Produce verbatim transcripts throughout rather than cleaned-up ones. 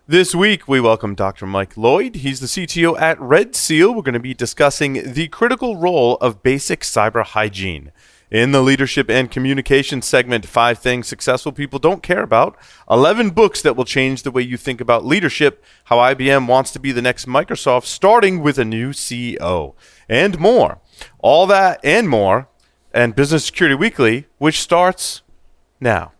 This week, we welcome Doctor Mike Lloyd. He's the C T O at Red Seal. We're going to be discussing the critical role of basic cyber hygiene. In the leadership and communication segment, five things successful people don't care about, eleven books that will change the way you think about leadership, how I B M wants to be the next Microsoft, starting with a new C E O, and more. All that and more, and Business Security Weekly, which starts now.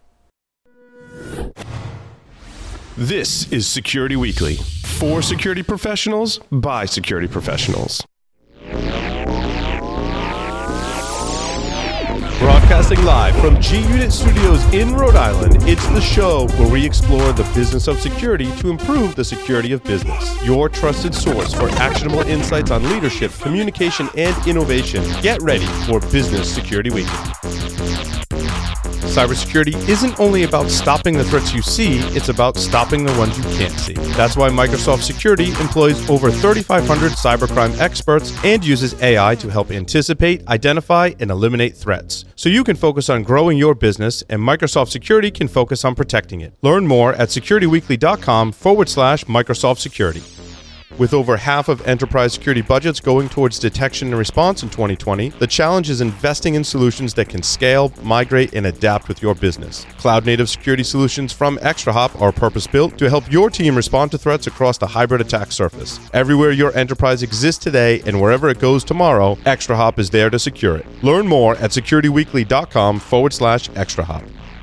This is Security Weekly, for security professionals, by security professionals. Broadcasting live from G-Unit Studios in Rhode Island, it's the show where we explore the business of security to improve the security of business. Your trusted source for actionable insights on leadership, communication, and innovation. Get ready for Business Security Weekly. Cybersecurity isn't only about stopping the threats you see, it's about stopping the ones you can't see. That's why Microsoft Security employs over thirty-five hundred cybercrime experts and uses A I to help anticipate, identify, and eliminate threats. So you can focus on growing your business, and Microsoft Security can focus on protecting it. Learn more at securityweekly.com forward slash Microsoft Security. With over half of enterprise security budgets going towards detection and response in twenty twenty, the challenge is investing in solutions that can scale, migrate, and adapt with your business. Cloud-native security solutions from ExtraHop are purpose-built to help your team respond to threats across the hybrid attack surface. Everywhere your enterprise exists today and wherever it goes tomorrow, ExtraHop is there to secure it. Learn more at securityweekly.com forward slash ExtraHop.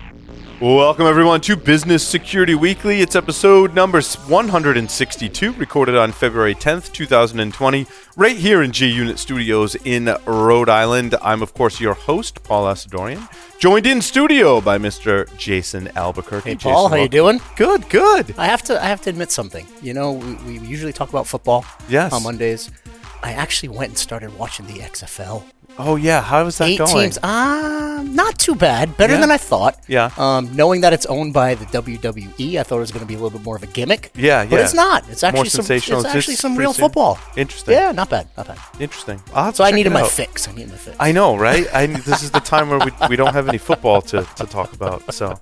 Welcome, everyone, to Business Security Weekly. It's episode number one hundred sixty-two, recorded on February tenth, twenty twenty, right here in G-Unit Studios in Rhode Island. I'm, of course, your host, Paul Asadorian, joined in studio by Mister Jason Albuquerque. Hey, Paul, Jason, how you doing? Good, good. I have to I have to admit something. You know, we, we usually talk about football yes. on Mondays. I actually went and started watching the X F L. Oh, yeah. How is that Eight going? Teams. Uh, not too bad. Better yeah. than I thought. Yeah. Um, knowing that it's owned by the W W E, I thought it was going to be a little bit more of a gimmick. Yeah, yeah. But it's not. It's actually more some, sensational. it's actually it's some real soon. football. Interesting. Yeah, not bad. Not bad. Interesting. So I needed my fix. I needed my fix. I know, right? I, this is the time where we, we don't have any football to, to talk about. So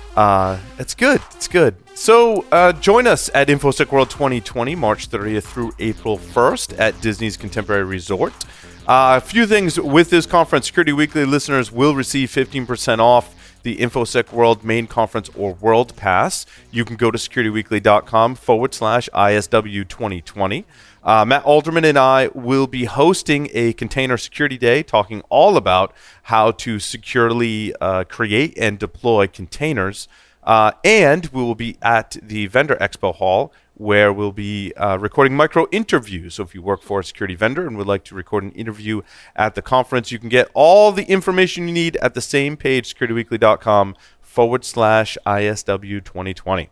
uh, it's good. It's good. So uh, join us at InfoSec World twenty twenty, March thirtieth through April first at Disney's Contemporary Resort. Uh, a few things with this conference. Security Weekly listeners will receive fifteen percent off the InfoSec World Main Conference or World Pass. You can go to securityweekly.com forward slash ISW 2020. Uh, Matt Alderman and I will be hosting a Container Security Day, talking all about how to securely uh, create and deploy containers. Uh, and we will be at the Vendor Expo Hall, where we'll be uh, recording micro interviews. So if you work for a security vendor and would like to record an interview at the conference, you can get all the information you need at the same page, securityweekly.com forward slash ISW 2020.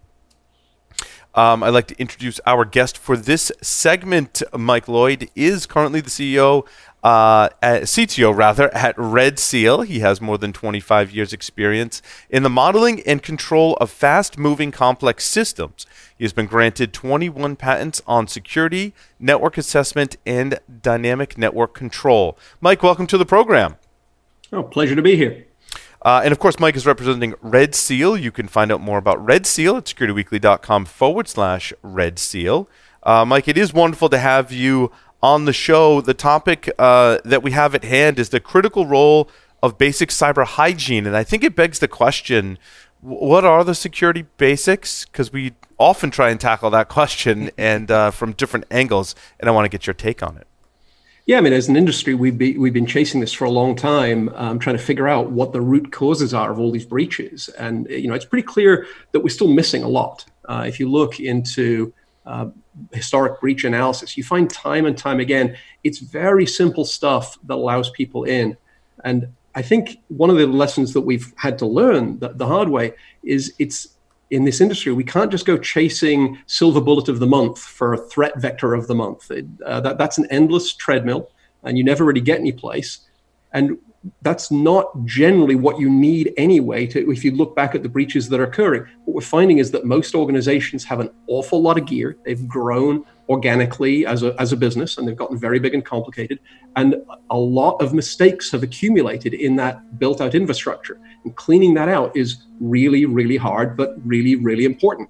Um, I'd like to introduce our guest for this segment. Mike Lloyd is currently the C E O, uh, at, C T O rather, at Red Seal. He has more than twenty-five years experience in the modeling and control of fast-moving complex systems. He has been granted twenty-one patents on security, network assessment, and dynamic network control. Mike, welcome to the program. Oh, pleasure to be here. Uh, and of course, Mike is representing Red Seal. You can find out more about Red Seal at securityweekly.com forward slash Red Seal. Uh, Mike, it is wonderful to have you on the show. The topic uh, that we have at hand is the critical role of basic cyber hygiene. And I think it begs the question, what are the security basics? Because we often try and tackle that question and uh, from different angles, and I want to get your take on it. Yeah, I mean, as an industry, we've, be, we've been chasing this for a long time, um, trying to figure out what the root causes are of all these breaches. And, you know, it's pretty clear that we're still missing a lot. Uh, if you look into uh, historic breach analysis, you find time and time again, it's very simple stuff that allows people in. And I think one of the lessons that we've had to learn the, the hard way is it's in this industry, we can't just go chasing silver bullet of the month for a threat vector of the month. It, uh, that, that's an endless treadmill, and you never really get any place. And that's not generally what you need anyway. To, if you look back at the breaches that are occurring, what we're finding is that most organizations have an awful lot of gear. They've grown organically as a, as a business, and they've gotten very big and complicated. And a lot of mistakes have accumulated in that built out infrastructure. And cleaning that out is really, really hard, but really, really important.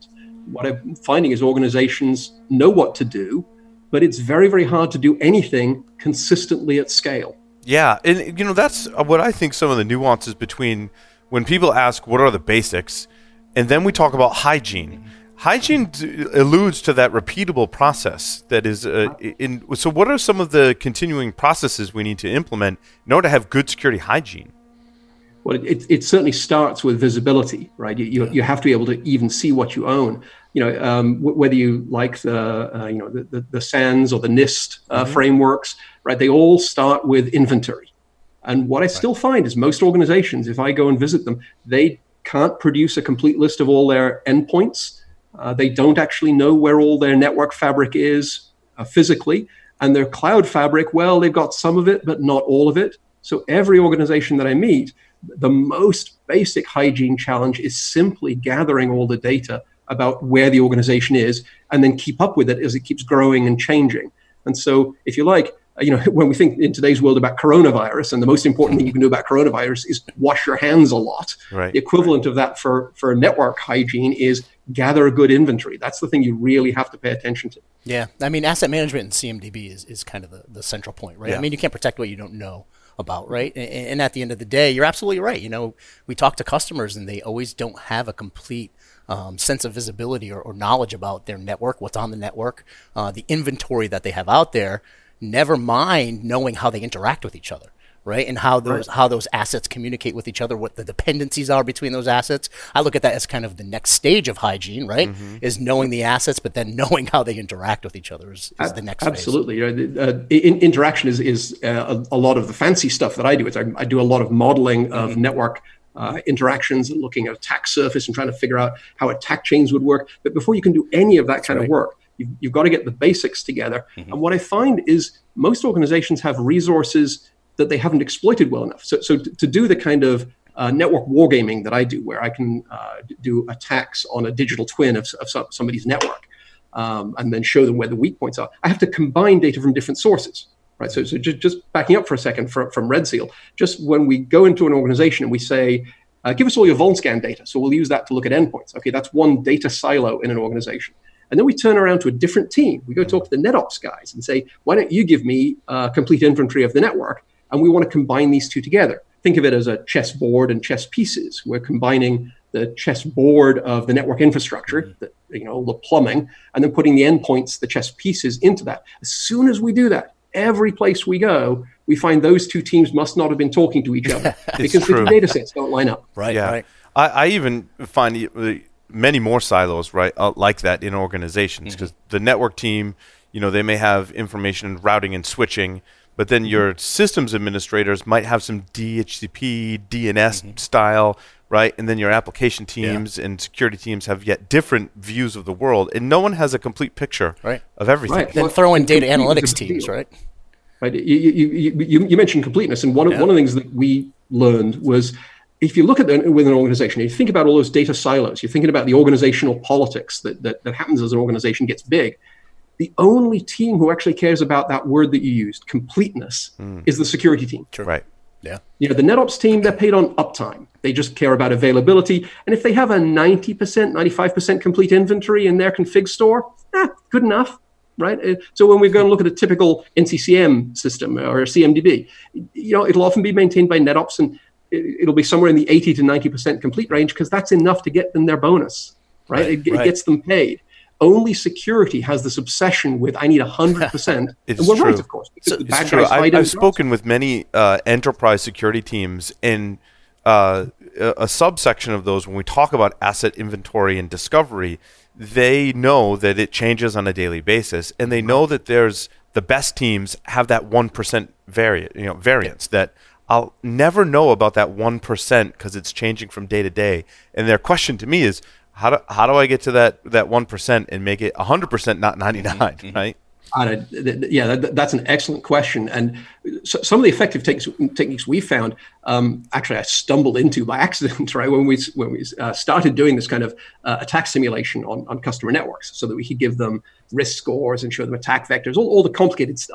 what I'm finding is organizations know what to do, but it's very, very hard to do anything consistently at scale. Yeah, and you know, that's what I think some of the nuances between when people ask what are the basics, and then we talk about hygiene. Hygiene d- alludes to that repeatable process that is uh, in. So what are some of the continuing processes we need to implement in order to have good security hygiene? Well, it, it certainly starts with visibility, right? You, you, you have to be able to even see what you own. You know, um, w- whether you like the, uh, you know, the, the, the SANS or the NIST uh, mm-hmm. frameworks, right? They all start with inventory. And what I still right. find is most organizations, if I go and visit them, they can't produce a complete list of all their endpoints. Uh, they don't actually know where all their network fabric is uh, physically. And their cloud fabric, well, they've got some of it, but not all of it. So every organization that I meet, the most basic hygiene challenge is simply gathering all the data about where the organization is and then keep up with it as it keeps growing and changing. And so if you like, you know, when we think in today's world about coronavirus, and the most important thing you can do about coronavirus is wash your hands a lot. Right. The equivalent of that for, for network hygiene is gather a good inventory. That's the thing you really have to pay attention to. Yeah. I mean, asset management and C M D B is, is kind of the, the central point, right? Yeah. I mean, you can't protect what you don't know about, right? And, and at the end of the day, you're absolutely right. You know, we talk to customers and they always don't have a complete um, sense of visibility or, or knowledge about their network, what's on the network, uh, the inventory that they have out there, never mind knowing how they interact with each other, right? And how those right. how those assets communicate with each other, what the dependencies are between those assets. I look at that as kind of the next stage of hygiene, right? Mm-hmm. Is knowing the assets, but then knowing how they interact with each other is, is the next Absolutely. phase. Absolutely. Uh, in, interaction is, is uh, a, a lot of the fancy stuff that I do. It's, I, I do a lot of modeling of mm-hmm. network uh, interactions, looking at attack surface and trying to figure out how attack chains would work. But before you can do any of that That's kind right. of work, You've, you've got to get the basics together. Mm-hmm. And what I find is most organizations have resources that they haven't exploited well enough. So, so to, to do the kind of uh, network wargaming that I do, where I can uh, do attacks on a digital twin of, of some, somebody's network, um, and then show them where the weak points are, I have to combine data from different sources, right? So, so just, just backing up for a second from, from Red Seal, just when we go into an organization and we say, uh, give us all your Vulnscan data, so we'll use that to look at endpoints. Okay, that's one data silo in an organization. And then we turn around to a different team. We go talk to the NetOps guys and say, why don't you give me a complete inventory of the network? And we want to combine these two together. Think of it as a chessboard and chess pieces. We're combining the chessboard of the network infrastructure, the, you know, the plumbing, and then putting the endpoints, the chess pieces into that. As soon as we do that, every place we go, we find those two teams must not have been talking to each other because the data sets don't line up. Right, yeah. right. I, I even find the, many more silos, right, uh, like that in organizations, because mm-hmm. the network team, you know, they may have information routing and switching, but then mm-hmm. your systems administrators might have some D H C P, D N S mm-hmm. style, right, and then your application teams yeah. and security teams have yet different views of the world, and no one has a complete picture right. of everything. Right. Then well, throw in data analytics teams, right? Right. You, you, you, you mentioned completeness, and one of, yeah. one of the things that we learned was, if you look at the, with an organization, you think about all those data silos, you're thinking about the organizational politics that, that, that happens as an organization gets big. The only team who actually cares about that word that you used, completeness, mm. is the security team. True. Right. Yeah. You know, the NetOps team, they're paid on uptime. They just care about availability. And if they have a ninety percent, ninety-five percent complete inventory in their config store, eh, good enough. Right. So when we go and look at a typical N C C M system or a C M D B, you know, it'll often be maintained by NetOps, and it'll be somewhere in the eighty to ninety percent complete range because that's enough to get them their bonus, right? right, it, right. it gets them paid. Only security has this obsession with, I need one hundred percent. It's and we're true. right, of course. So, it's true. I, I've spoken with many uh, enterprise security teams, and uh, a, a subsection of those, when we talk about asset inventory and discovery, they know that it changes on a daily basis, and they know that there's the best teams have that one percent vari- you know, variance that I'll never know about that one percent because it's changing from day to day. And their question to me is, how do how do I get to that that one percent and make it one hundred percent, not ninety-nine, mm-hmm. right? Uh, yeah, that, that's an excellent question. And so, some of the effective techniques, techniques we found, um, actually I stumbled into by accident, right, when we when we uh, started doing this kind of uh, attack simulation on, on customer networks so that we could give them risk scores and show them attack vectors, all, all the complicated stuff.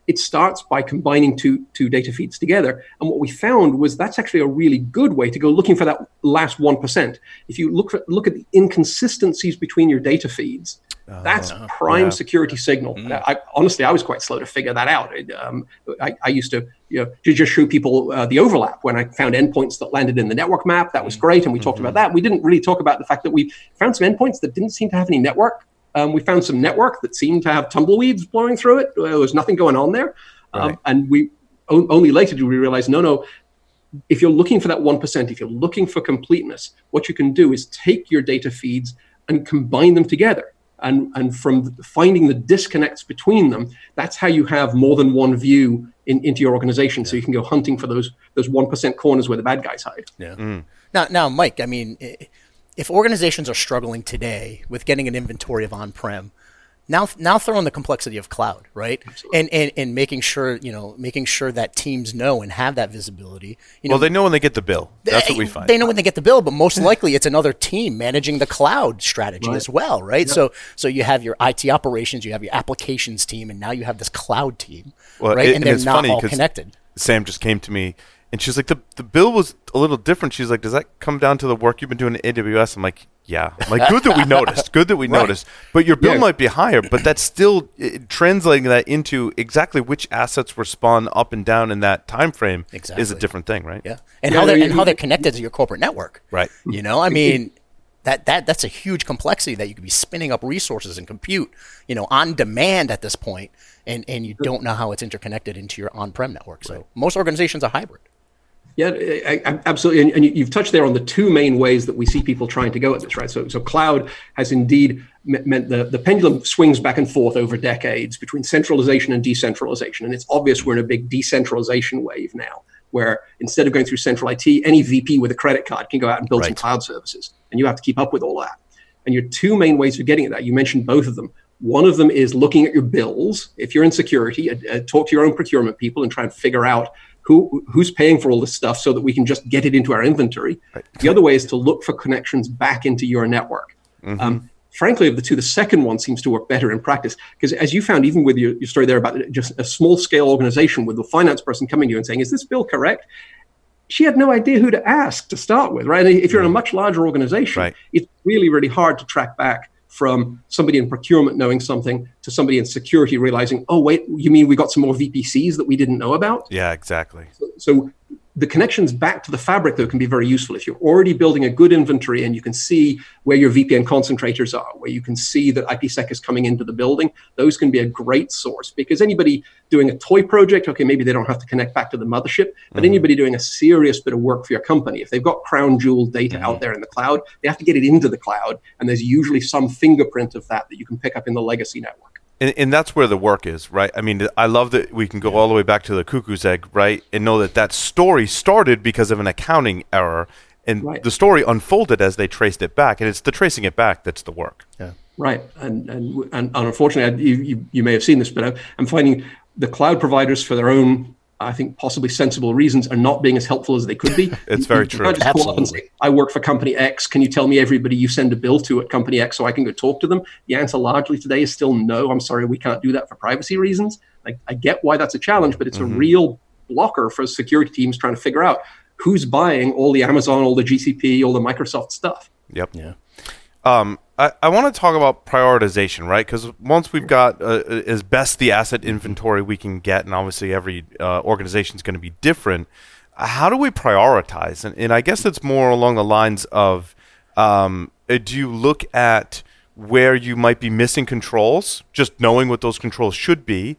it starts by combining two, two data feeds together. And what we found was that's actually a really good way to go looking for that last one percent. If you look, for, look at the inconsistencies between your data feeds, uh, that's prime yeah. security signal. Mm. I, honestly, I was quite slow to figure that out. It, um, I, I used to, you know, to just show people uh, the overlap when I found endpoints that landed in the network map. That was great, and we mm-hmm. talked about that. We didn't really talk about the fact that we found some endpoints that didn't seem to have any network. Um, we found some network that seemed to have tumbleweeds blowing through it. There was nothing going on there. Um, right. And we o- only later did we realize, no, no, if you're looking for that one percent, if you're looking for completeness, what you can do is take your data feeds and combine them together. And, and from finding the disconnects between them, that's how you have more than one view in, into your organization. Yeah. So you can go hunting for those those one percent corners where the bad guys hide. Yeah. Mm. Now, now, Mike, I mean, if organizations are struggling today with getting an inventory of on-prem, now now throw in the complexity of cloud, right? And, and and making sure, you know, making sure that teams know and have that visibility. You know, well, they know when they get the bill. That's they, what we find. They know when they get the bill, but most likely it's another team managing the cloud strategy right. as well, right? Yep. So so you have your I T operations, you have your applications team, and now you have this cloud team, well, right? It, and, and they're it's not funny all connected. Sam just came to me. And she's like, the the bill was a little different. She's like, does that come down to the work you've been doing at A W S? I'm like, yeah. I'm like, good that we noticed. Good that we right. noticed. But your bill yeah. might be higher, but that's still it, translating that into exactly which assets were spun up and down in that time frame exactly. is a different thing, right? Yeah. And yeah, how they're and how they're connected to your corporate network. Right. You know, I mean, that that that's a huge complexity that you could be spinning up resources and compute, you know, on demand at this point, and, and you don't know how it's interconnected into your on-prem network. So right. most organizations are hybrid. Yeah, I, I, absolutely. And, and you've touched there on the two main ways that we see people trying to go at this, right? So, so cloud has indeed meant the, the pendulum swings back and forth over decades between centralization and decentralization. And it's obvious we're in a big decentralization wave now, where instead of going through central I T, any V P with a credit card can go out and build right. some cloud services. And you have to keep up with all that. And your two main ways of getting at that, you mentioned both of them. One of them is looking at your bills. If you're in security, uh, talk to your own procurement people and try and figure out Who who's paying for all this stuff so that we can just get it into our inventory. Right. The other way is to look for connections back into your network. Mm-hmm. Um, frankly, of the two, the second one seems to work better in practice because as you found, even with your, your story there about just a small scale organization with the finance person coming to you and saying, is this bill correct? She had no idea who to ask to start with, right? And if you're in a much larger organization, right. it's really, really hard to track back from somebody in procurement knowing something to somebody in security realizing, oh, wait, you mean we got some more V P Cs that we didn't know about? Yeah, exactly. So, so the connections back to the fabric, though, can be very useful. If you're already building a good inventory and you can see where your V P N concentrators are, where you can see that IPsec is coming into the building, those can be a great source because anybody doing a toy project, okay, maybe they don't have to connect back to the mothership, but mm-hmm. anybody doing a serious bit of work for your company, if they've got crown jewel data mm-hmm. out there in the cloud, they have to get it into the cloud, and there's usually some fingerprint of that that you can pick up in the legacy network. And, and that's where the work is, right? I mean, I love that we can go all the way back to the cuckoo's egg, right? And know that that story started because of an accounting error. And right. the story unfolded as they traced it back. And it's the tracing it back that's the work. Yeah. Right. And and, and unfortunately, you, you, you may have seen this, but I'm finding the cloud providers for their own, I think, possibly sensible reasons are not being as helpful as they could be. It's very you, true. You can't just call up and say, I work for company X. Can you tell me everybody you send a bill to at company X so I can go talk to them? The answer largely today is still no. I'm sorry, we can't do that for privacy reasons. Like, I get why that's a challenge, but it's mm-hmm. a real blocker for security teams trying to figure out who's buying all the Amazon, all the G C P, all the Microsoft stuff. Yep. Yeah. Um, I, I want to talk about prioritization, right? Because once we've got uh, as best the asset inventory we can get, and obviously every uh, organization is going to be different, how do we prioritize? And, and I guess it's more along the lines of, um, do you look at where you might be missing controls, just knowing what those controls should be,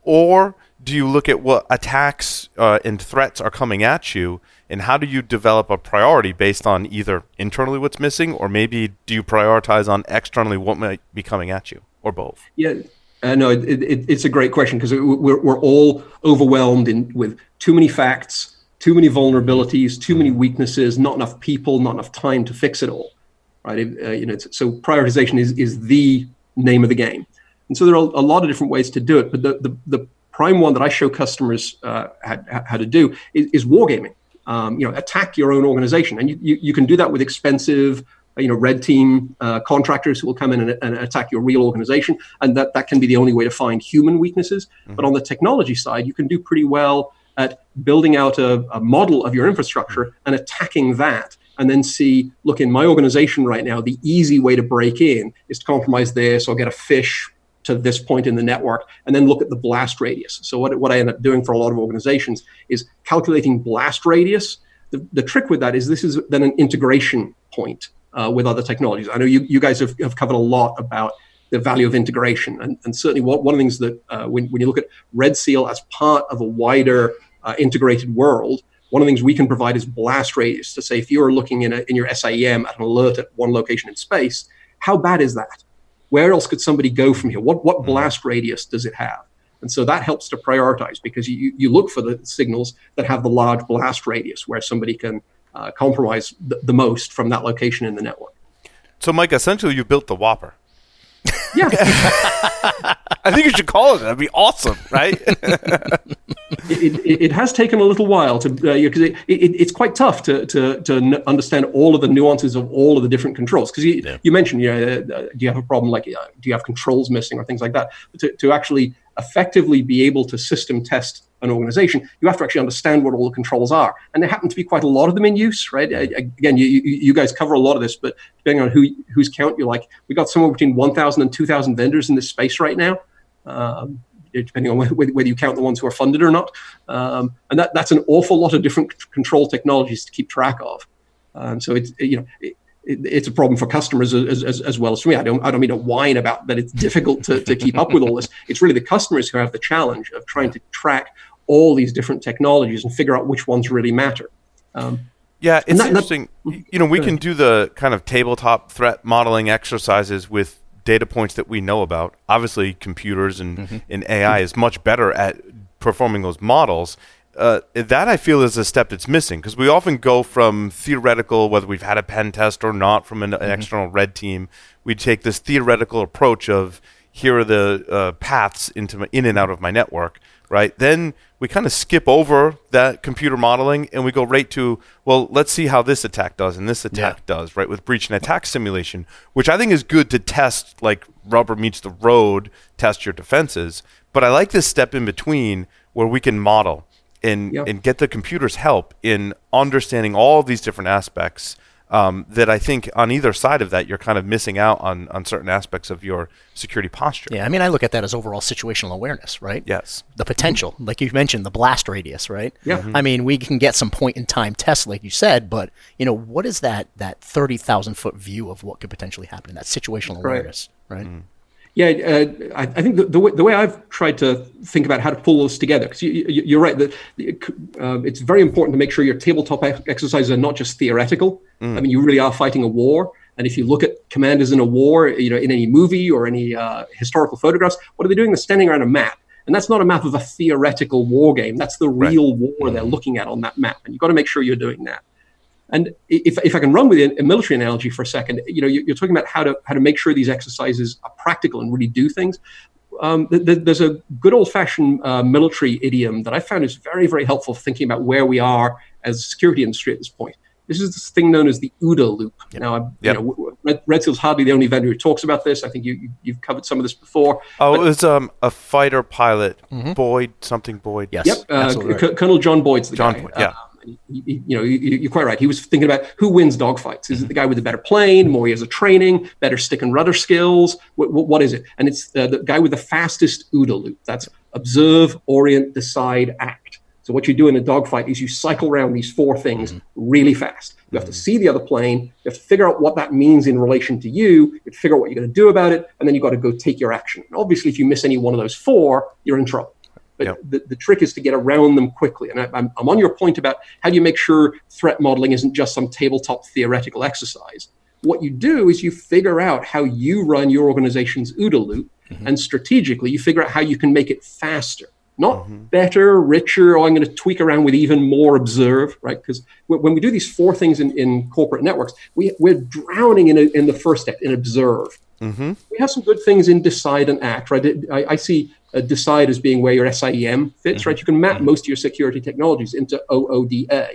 or do you look at what attacks uh, and threats are coming at you, and how do you develop a priority based on either internally what's missing, or maybe do you prioritize on externally what might be coming at you, or both? Yeah, uh, no, it, it, it's a great question because we're, we're all overwhelmed in, with too many facts, too many vulnerabilities, too many weaknesses, not enough people, not enough time to fix it all, right? Uh, you know, it's, so prioritization is is the name of the game. And so there are a lot of different ways to do it, but the the, the prime one that I show customers uh, how, how to do is, is wargaming. Um, you know, attack your own organization, and you, you you can do that with expensive you know, red team uh, contractors who will come in and, and attack your real organization. And that, that can be the only way to find human weaknesses. Mm-hmm. But on the technology side, you can do pretty well at building out a, a model of your infrastructure and attacking that. And then see, look, in my organization right now, the easy way to break in is to compromise this or get a fish to this point in the network, and then look at the blast radius. So what, what I end up doing for a lot of organizations is calculating blast radius. The, the trick with that is this is then an integration point uh, with other technologies. I know you, you guys have, have covered a lot about the value of integration. And, and certainly one, one of the things that uh, when, when you look at Red Seal as part of a wider uh, integrated world, one of the things we can provide is blast radius to say, if you're looking in, a, in your S I E M at an alert at one location in space, how bad is that? Where else could somebody go from here? What what blast radius does it have? And so that helps to prioritize, because you, you look for the signals that have the large blast radius where somebody can uh, compromise the, the most from that location in the network. So, Mike, essentially you built the Whopper. Yeah. I think you should call it. That'd be awesome, right? it, it, it has taken a little while to because uh, it, it, it's quite tough to to to n- understand all of the nuances of all of the different controls. Because you yeah. you mentioned, you know, uh, do you have a problem like uh, do you have controls missing or things like that? But to to actually effectively be able to system test an organization, you have to actually understand what all the controls are, and there happen to be quite a lot of them in use, right? Again, you, you, you guys cover a lot of this, but depending on who whose count you like, we got somewhere between one thousand and two thousand vendors in this space right now, um, depending on whether, whether you count the ones who are funded or not, um, and that that's an awful lot of different control technologies to keep track of. Um, so it's you know. It, It's a problem for customers as, as, as well as for me. I don't I don't mean to whine about that it's difficult to, to keep up with all this. It's really the customers who have the challenge of trying to track all these different technologies and figure out which ones really matter. Um, yeah, it's that, interesting. That, you know, we can do the kind of tabletop threat modeling exercises with data points that we know about. Obviously, computers and, mm-hmm. and A I is much better at performing those models. Uh, that I feel is a step that's missing, because we often go from theoretical, whether we've had a pen test or not from an, an mm-hmm. external red team, we take this theoretical approach of here are the uh, paths into my, in and out of my network, right? Then we kind of skip over that computer modeling and we go right to, well, let's see how this attack does and this attack yeah. does, right? With breach and attack simulation, which I think is good to test, like rubber meets the road, test your defenses. But I like this step in between where we can model and, yep. and get the computer's help in understanding all of these different aspects um, that I think on either side of that, you're kind of missing out on, on certain aspects of your security posture. Yeah, I mean, I look at that as overall situational awareness, right? Yes. The potential, mm-hmm. like you mentioned, the blast radius, right? Yeah. Mm-hmm. I mean, we can get some point-in-time tests, like you said, but, you know, what is that that thirty thousand foot view of what could potentially happen in that situational right. awareness, right? Mm-hmm. Yeah, uh, I, I think the, the, way, the way I've tried to think about how to pull those together, because you, you, you're right, that uh, it's very important to make sure your tabletop exercises are not just theoretical. Mm. I mean, you really are fighting a war. And if you look at commanders in a war, you know, in any movie or any uh, historical photographs, what are they doing? They're standing around a map. And that's not a map of a theoretical war game. That's the real right. war mm. they're looking at on that map. And you've got to make sure you're doing that. And if if I can run with a military analogy for a second, you know, you're talking about how to how to make sure these exercises are practical and really do things. Um, there's a good old-fashioned uh, military idiom that I found is very, very helpful for thinking about where we are as a security industry at this point. This is this thing known as the OODA loop. Yep. Now, yep. you know, Red, Red Seal's hardly the only vendor who talks about this. I think you, you you've covered some of this before. Oh, but, it was um, a fighter pilot, mm-hmm. Boyd something Boyd. Yes, yep. Uh, C- right. Colonel John Boyd's the John guy. Boyd, yeah. Uh, You, you know, you're quite right. He was thinking about who wins dogfights. Is it the guy with the better plane, more years of training, better stick and rudder skills? What, what, what is it? And it's uh, the guy with the fastest OODA loop. That's observe, orient, decide, act. So what you do in a dogfight is you cycle around these four things mm-hmm. really fast. You have to see the other plane. You have to figure out what that means in relation to you. You have to figure out what you're going to do about it, and then you've got to go take your action. And obviously, if you miss any one of those four, you're in trouble. But yep. the, the trick is to get around them quickly. And I, I'm, I'm on your point about how do you make sure threat modeling isn't just some tabletop theoretical exercise. What you do is you figure out how you run your organization's OODA loop, mm-hmm. and strategically you figure out how you can make it faster. Not mm-hmm. better, richer, or I'm going to tweak around with even more observe, right? Because when we do these four things in, in corporate networks, we, we're drowning in, a, in the first step, in observe. Mm-hmm. We have some good things in decide and act, right? I, I see uh, decide as being where your S I E M fits, mm-hmm. right? You can map mm-hmm. most of your security technologies into O O D A.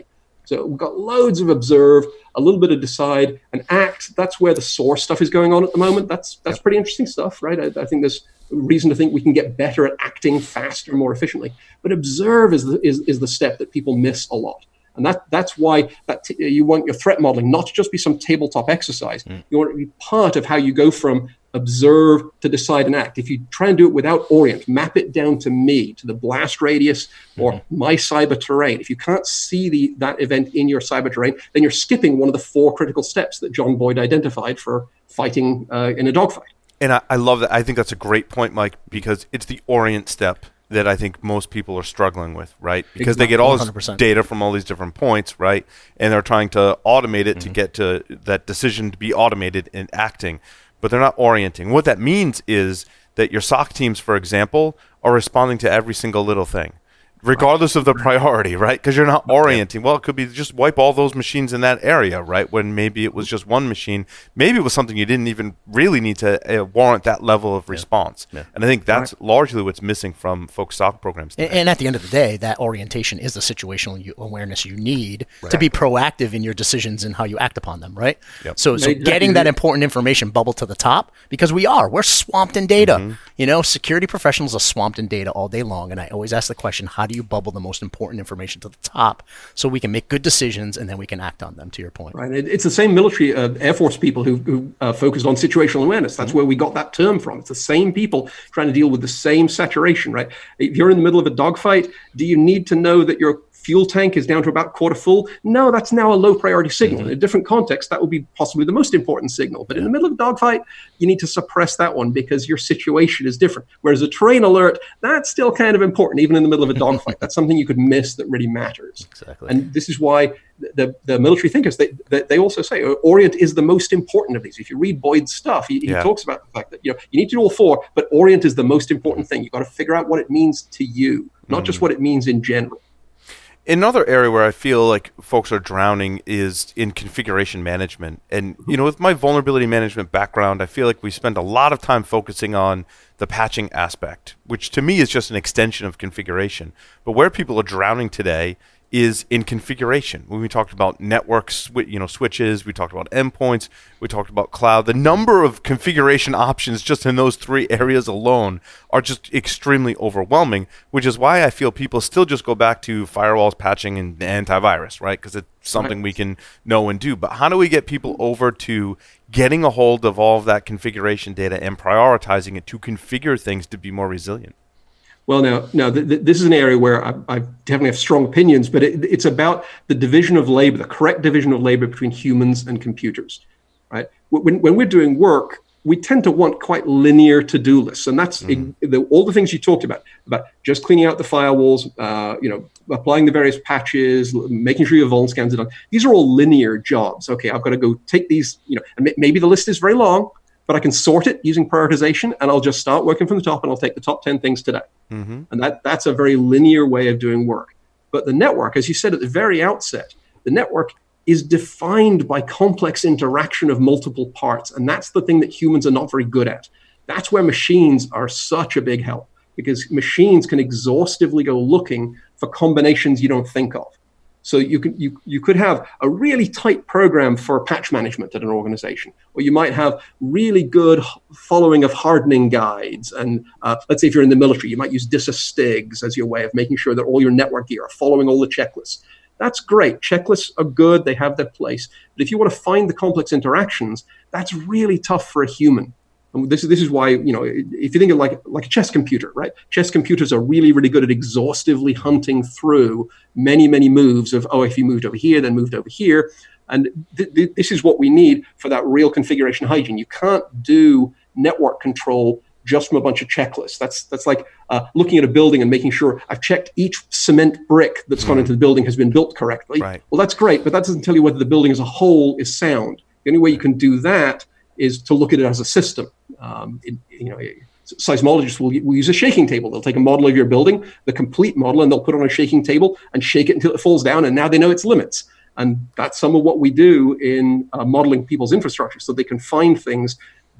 So we've got loads of observe, a little bit of decide, and act. That's where the source stuff is going on at the moment. That's that's yep. pretty interesting stuff, right? I, I think there's reason to think we can get better at acting faster, more efficiently. But observe is the, is, is the step that people miss a lot. And that that's why that t- you want your threat modeling not to just be some tabletop exercise. Mm. You want it to be part of how you go from observe to decide and act. If you try and do it without orient, map it down to me, to the blast radius or mm-hmm. my cyber terrain. If you can't see the that event in your cyber terrain, then you're skipping one of the four critical steps that John Boyd identified for fighting uh, in a dogfight. And I, I love that. I think that's a great point, Mike, because it's the orient step that I think most people are struggling with, right? Because exactly. they get all this one hundred percent data from all these different points, right? And they're trying to automate it mm-hmm. to get to that decision to be automated in acting, but they're not orienting. What that means is that your S O C teams, for example, are responding to every single little thing, regardless of the priority, right? Because you're not orienting. Well, it could be just wipe all those machines in that area, right? When maybe it was just one machine. Maybe it was something you didn't even really need to uh, warrant that level of response. Yeah. Yeah. And I think that's right. largely what's missing from folks' S O C programs today. And, and at the end of the day, that orientation is the situational u- awareness you need right. to be proactive in your decisions and how you act upon them, right? Yep. So, so getting that important information bubble to the top, because we are. We're swamped in data. Mm-hmm. You know, security professionals are swamped in data all day long. And I always ask the question, how do you bubble the most important information to the top so we can make good decisions and then we can act on them, to your point? Right. It's the same military, uh, Air Force people who, who uh, focused on situational awareness. That's mm-hmm. where we got that term from. It's the same people trying to deal with the same saturation, right? If you're in the middle of a dogfight, do you need to know that your fuel tank is down to about quarter full? No, that's now a low priority signal. Mm-hmm. In a different context, that would be possibly the most important signal. But yeah. in the middle of a dogfight, you need to suppress that one because your situation is different. Whereas a terrain alert, that's still kind of important, even in the middle of a dogfight. That's something you could miss that really matters. Exactly. And this is why the, the military thinkers, they, they they also say orient is the most important of these. If you read Boyd's stuff, he, he yeah. talks about the fact that you know you need to do all four, but orient is the most important thing. You've got to figure out what it means to you, not mm. just what it means in general. Another area where I feel like folks are drowning is in configuration management. And, you know, with my vulnerability management background, I feel like we spend a lot of time focusing on the patching aspect, which to me is just an extension of configuration. But where people are drowning today is in configuration. When we talked about networks, you know, switches, we talked about endpoints, we talked about cloud. The number of configuration options just in those three areas alone are just extremely overwhelming, which is why I feel people still just go back to firewalls, patching, and antivirus, right? Because it's something right. we can know and do. But how do we get people over to getting a hold of all of that configuration data and prioritizing it to configure things to be more resilient? Well, now, now th- th- this is an area where I, I definitely have strong opinions, but it, it's about the division of labor, the correct division of labor between humans and computers, right? When, when we're doing work, we tend to want quite linear to-do lists, and that's mm. it, the, all the things you talked about, about just cleaning out the firewalls, uh, you know, applying the various patches, making sure your vuln scans are done. These are all linear jobs. Okay, I've got to go take these, you know, and maybe the list is very long, but I can sort it using prioritization, and I'll just start working from the top, and I'll take the top ten things today. Mm-hmm. And that that's a very linear way of doing work. But the network, as you said at the very outset, the network is defined by complex interaction of multiple parts, and that's the thing that humans are not very good at. That's where machines are such a big help, because machines can exhaustively go looking for combinations you don't think of. So you could you you could have a really tight program for patch management at an organization, or you might have really good following of hardening guides. And uh, let's say if you're in the military, you might use disastigs as your way of making sure that all your network gear are following all the checklists. That's great. Checklists are good. They have their place. But if you want to find the complex interactions, that's really tough for a human. And this is this is why, you know, if you think of like like a chess computer, right? Chess computers are really, really good at exhaustively hunting through many, many moves of, oh, if you moved over here, then moved over here. And th- th- this is what we need for that real configuration hygiene. You can't do network control just from a bunch of checklists. That's that's like uh, looking at a building and making sure I've checked each cement brick that's gone into the building has been built correctly. Right. Well, that's great, but that doesn't tell you whether the building as a whole is sound. The only way you can do that is to look at it as a system. Um, it, you know, seismologists will, will use a shaking table. They'll take a model of your building, the complete model, and they'll put it on a shaking table and shake it until it falls down, and now they know its limits. And that's some of what we do in uh, modeling people's infrastructure, so they can find things that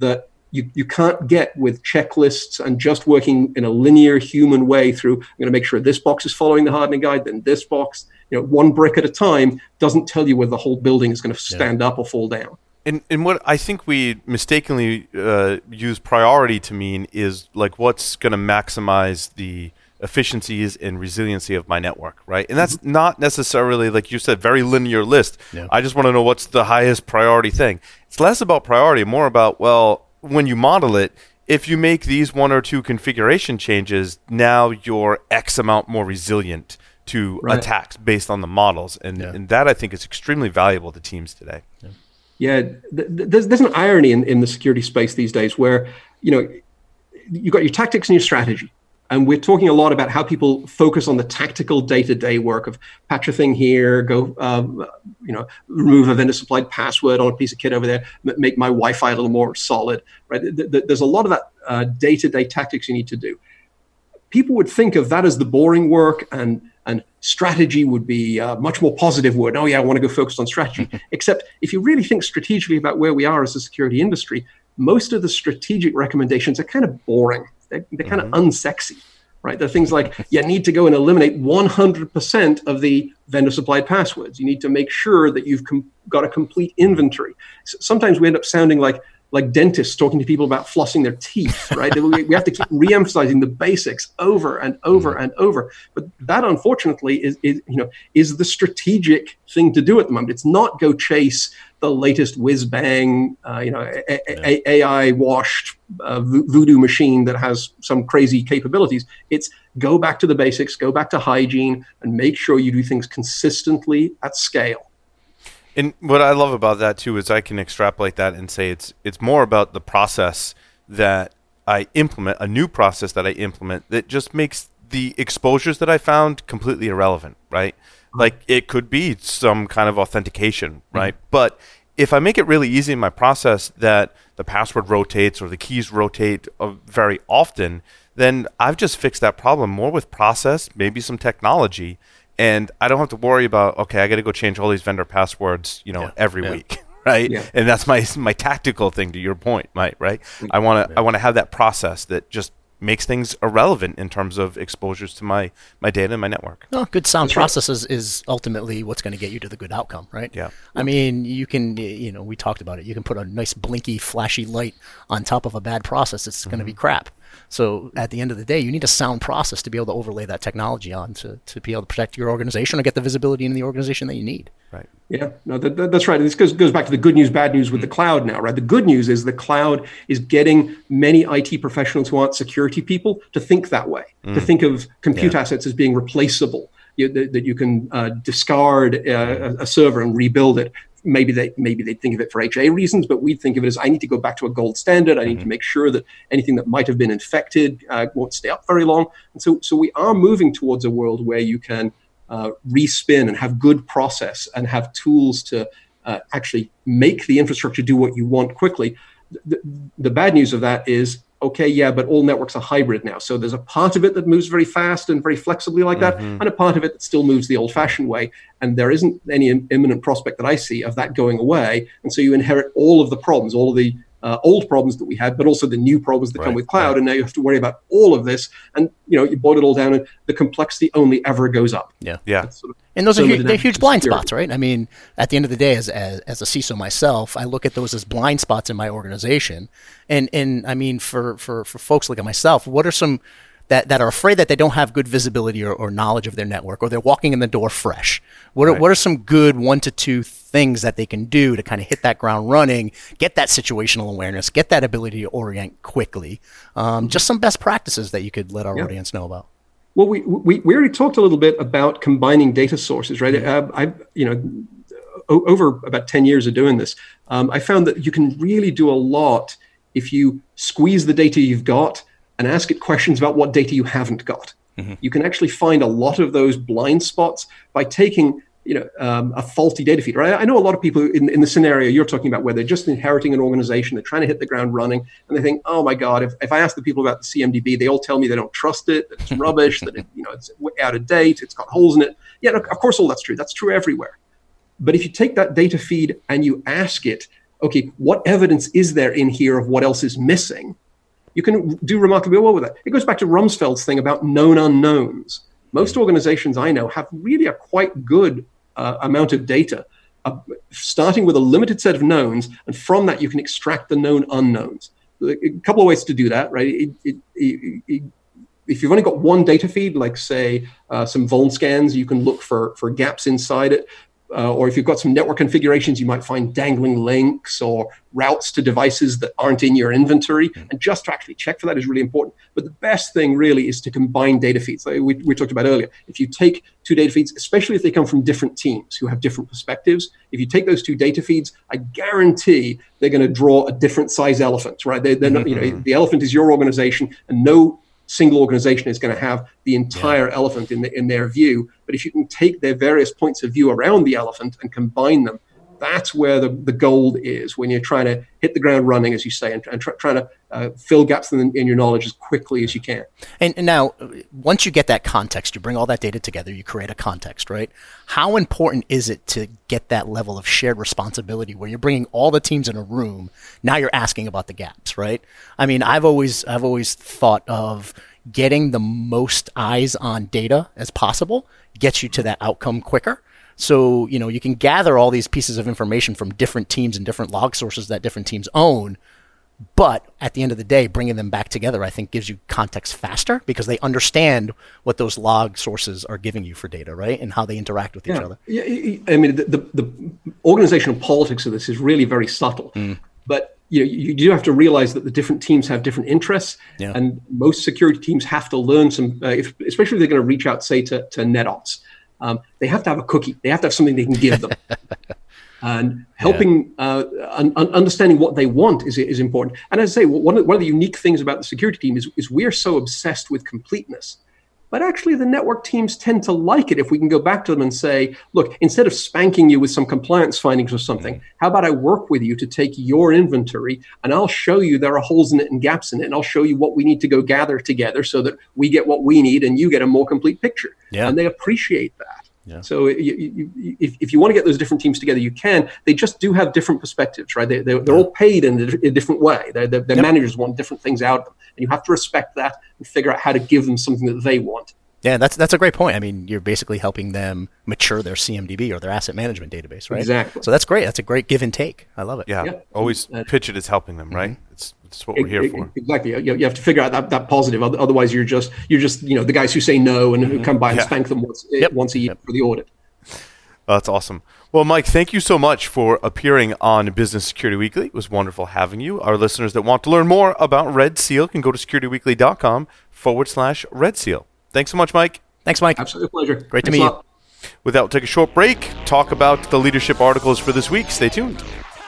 you, you can't get with checklists and just working in a linear human way through, I'm going to make sure this box is following the hardening guide, then this box, you know, one brick at a time doesn't tell you whether the whole building is going to stand yeah. up or fall down. And, and what I think we mistakenly uh, use priority to mean is like what's going to maximize the efficiencies and resiliency of my network, right? And that's mm-hmm. not necessarily, like you said, very linear list. Yeah. I just want to know what's the highest priority thing. It's less about priority, more about, well, when you model it, if you make these one or two configuration changes, now you're X amount more resilient to right. attacks based on the models. And, yeah. and that, I think, is extremely valuable to teams today. Yeah, yeah th- th- there's, there's an irony in, in the security space these days where, you know, you've got your tactics and your strategy. And we're talking a lot about how people focus on the tactical day-to-day work of patch a thing here, go, um, you know, remove a vendor-supplied password on a piece of kit over there, make my Wi-Fi a little more solid, right? There's a lot of that uh, day-to-day tactics you need to do. People would think of that as the boring work, and and strategy would be a much more positive word. Oh yeah, I want to go focus on strategy. Except if you really think strategically about where we are as a security industry, most of the strategic recommendations are kind of boring. They're, they're kind mm-hmm. of unsexy, right? They're things like you need to go and eliminate one hundred percent of the vendor-supplied passwords. You need to make sure that you've com- got a complete inventory. So sometimes we end up sounding like like dentists talking to people about flossing their teeth, right? we, we have to keep re-emphasizing the basics over and over mm-hmm. and over. But that, unfortunately, is, is you know is the strategic thing to do at the moment. It's not go chase the latest whiz-bang, uh, you know, a- a- A I-washed uh, voodoo machine that has some crazy capabilities. It's go back to the basics, go back to hygiene, and make sure you do things consistently at scale. And what I love about that too is I can extrapolate that and say it's it's more about the process that I implement, a new process that I implement that just makes the exposures that I found completely irrelevant, right? Like it could be some kind of authentication, right? Mm-hmm. But if I make it really easy in my process that the password rotates or the keys rotate uh, very often, then I've just fixed that problem more with process, maybe some technology. And I don't have to worry about, okay, I got to go change all these vendor passwords, you know, yeah, every yeah. week, right? Yeah. And that's my my tactical thing to your point, Mike, right? I want to yeah. I want to have that process that just makes things irrelevant in terms of exposures to my, my data and my network. No, good sound that's processes right. is ultimately what's going to get you to the good outcome, right? Yeah. I mean, you can, you know, we talked about it. You can put a nice blinky, flashy light on top of a bad process. It's mm-hmm. going to be crap. So at the end of the day, you need a sound process to be able to overlay that technology on to, to be able to protect your organization or get the visibility in the organization that you need. Right. Yeah, no, that, that, that's right. This goes goes back to the good news, bad news with mm-hmm. the cloud now, right? The good news is the cloud is getting many I T professionals who aren't security people to think that way, mm. to think of compute yeah. assets as being replaceable, you, that, that you can uh, discard uh, a server and rebuild it. Maybe they maybe they think of it for H A reasons, but we think of it as I need to go back to a gold standard. I need mm-hmm. to make sure that anything that might have been infected uh, won't stay up very long. And so, so we are moving towards a world where you can uh, respin and have good process and have tools to uh, actually make the infrastructure do what you want quickly. The, the bad news of that is, okay, yeah, but all networks are hybrid now. So there's a part of it that moves very fast and very flexibly like that, mm-hmm. and a part of it that still moves the old-fashioned way. And there isn't any imminent prospect that I see of that going away. And so you inherit all of the problems, all of the uh, old problems that we had, but also the new problems that right, come with cloud. Right. And now you have to worry about all of this. And, you know, you boil it all down and the complexity only ever goes up. Yeah. Yeah. Sort of and those are huge, they're huge blind security. spots, right? I mean, at the end of the day, as, as as a C I S O myself, I look at those as blind spots in my organization. And, and I mean, for, for, for folks like myself, what are some that, that are afraid that they don't have good visibility or, or knowledge of their network, or they're walking in the door fresh? What are, right. what are some good one to two things that they can do to kind of hit that ground running, get that situational awareness, get that ability to orient quickly? Um, just some best practices that you could let our yeah. audience know about. Well, we, we we already talked a little bit about combining data sources, right? Uh, I, you know, o- over about ten years of doing this, um, I found that you can really do a lot if you squeeze the data you've got and ask it questions about what data you haven't got. Mm-hmm. You can actually find a lot of those blind spots by taking, you know, um, a faulty data feed, right? I know a lot of people in, in the scenario you're talking about where they're just inheriting an organization, they're trying to hit the ground running, and they think, oh my God, if, if I ask the people about the C M D B, they all tell me they don't trust it, that it's rubbish, that it, you know, it's out of date, it's got holes in it. Yeah, of course all that's true. That's true everywhere. But if you take that data feed and you ask it, okay, what evidence is there in here of what else is missing? You can do remarkably well with that. It goes back to Rumsfeld's thing about known unknowns. Most organizations I know have really a quite good uh, amount of data, uh, starting with a limited set of knowns, and from that you can extract the known unknowns. A couple of ways to do that, right? It, it, it, it, if you've only got one data feed, like say uh, some vuln scans, you can look for, for gaps inside it. Uh, or if you've got some network configurations, you might find dangling links or routes to devices that aren't in your inventory. And just to actually check for that is really important. But the best thing really is to combine data feeds. Like we, we talked about earlier. If you take two data feeds, especially if they come from different teams who have different perspectives, if you take those two data feeds, I guarantee they're going to draw a different size elephant, right? They, they're not, you know, the elephant is your organization, and no single organization is going to have the entire yeah. elephant in the, in their view. But if you can take their various points of view around the elephant and combine them, that's where the, the gold is when you're trying to hit the ground running, as you say, and, and try, trying to uh, fill gaps in, in your knowledge as quickly as you can. And, and now, once you get that context, you bring all that data together, you create a context, right? How important is it to get that level of shared responsibility where you're bringing all the teams in a room? Now you're asking about the gaps, right? I mean, I've always, I've always thought of getting the most eyes on data as possible gets you to that outcome quicker. So, you know, you can gather all these pieces of information from different teams and different log sources that different teams own. But at the end of the day, bringing them back together, I think, gives you context faster because they understand what those log sources are giving you for data, right? And how they interact with yeah. each other. Yeah, I mean, the, the, the organizational politics of this is really very subtle. Mm. But you know, you do have to realize that the different teams have different interests, yeah. and most security teams have to learn some, uh, if, especially if they're going to reach out, say, to, to NetOps. Um, they have to have a cookie. They have to have something they can give them. And helping, yeah. uh, un- understanding what they want is is important. And as I say, one of, one of the unique things about the security team is, is we're so obsessed with completeness. But actually, the network teams tend to like it if we can go back to them and say, look, instead of spanking you with some compliance findings or something, mm-hmm. how about I work with you to take your inventory and I'll show you there are holes in it and gaps in it, and I'll show you what we need to go gather together so that we get what we need and you get a more complete picture. Yeah. And they appreciate that. Yeah. So you, you, if, if you want to get those different teams together, you can. They just do have different perspectives, right? They, they're, they're all paid in a, a different way. They're, they're, their yep. managers want different things out of them. And you have to respect that and figure out how to give them something that they want. Yeah, that's that's a great point. I mean, you're basically helping them mature their C M D B or their asset management database, right? Exactly. So that's great. That's a great give and take. I love it. Yeah, yeah. Always uh, pitch it as helping them, right? Mm-hmm. It's it's what it, we're here it, for. Exactly. You, you have to figure out that, that positive. Otherwise, you're just you're just you know the guys who say no and mm-hmm. who come by and yeah. spank them once yep. once a year yep. for the audit. Oh, that's awesome. Well, Mike, thank you so much for appearing on Business Security Weekly. It was wonderful having you. Our listeners that want to learn more about Red Seal can go to securityweekly.com forward slash Red Seal. Thanks so much, Mike. Thanks, Mike. Absolute pleasure. Great Thanks to meet you. With that, we'll take a short break, talk about the leadership articles for this week. Stay tuned.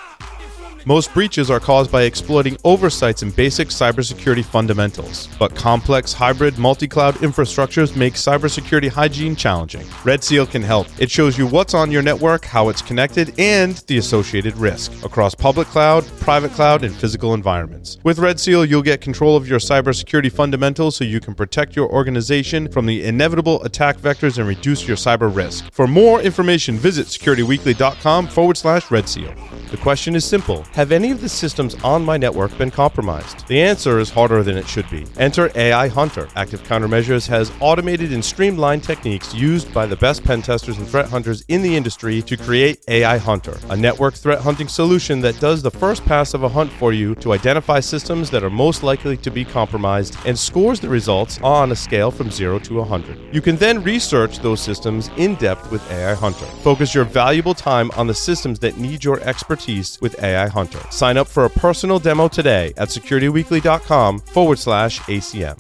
Most breaches are caused by exploiting oversights in basic cybersecurity fundamentals, but complex hybrid multi-cloud infrastructures make cybersecurity hygiene challenging. Red Seal can help. It shows you what's on your network, how it's connected, and the associated risk across public cloud, private cloud, and physical environments. With Red Seal, you'll get control of your cybersecurity fundamentals so you can protect your organization from the inevitable attack vectors and reduce your cyber risk. For more information, visit securityweekly.com forward slash Red Seal. The question is simple. Have any of the systems on my network been compromised? The answer is harder than it should be. Enter A I Hunter. Active Countermeasures has automated and streamlined techniques used by the best pen testers and threat hunters in the industry to create A I Hunter, a network threat hunting solution that does the first pass of a hunt for you to identify systems that are most likely to be compromised and scores the results on a scale from zero to one hundred. You can then research those systems in depth with A I Hunter. Focus your valuable time on the systems that need your expertise with A I Hunter. Sign up for a personal demo today at securityweekly.com forward slash ACM.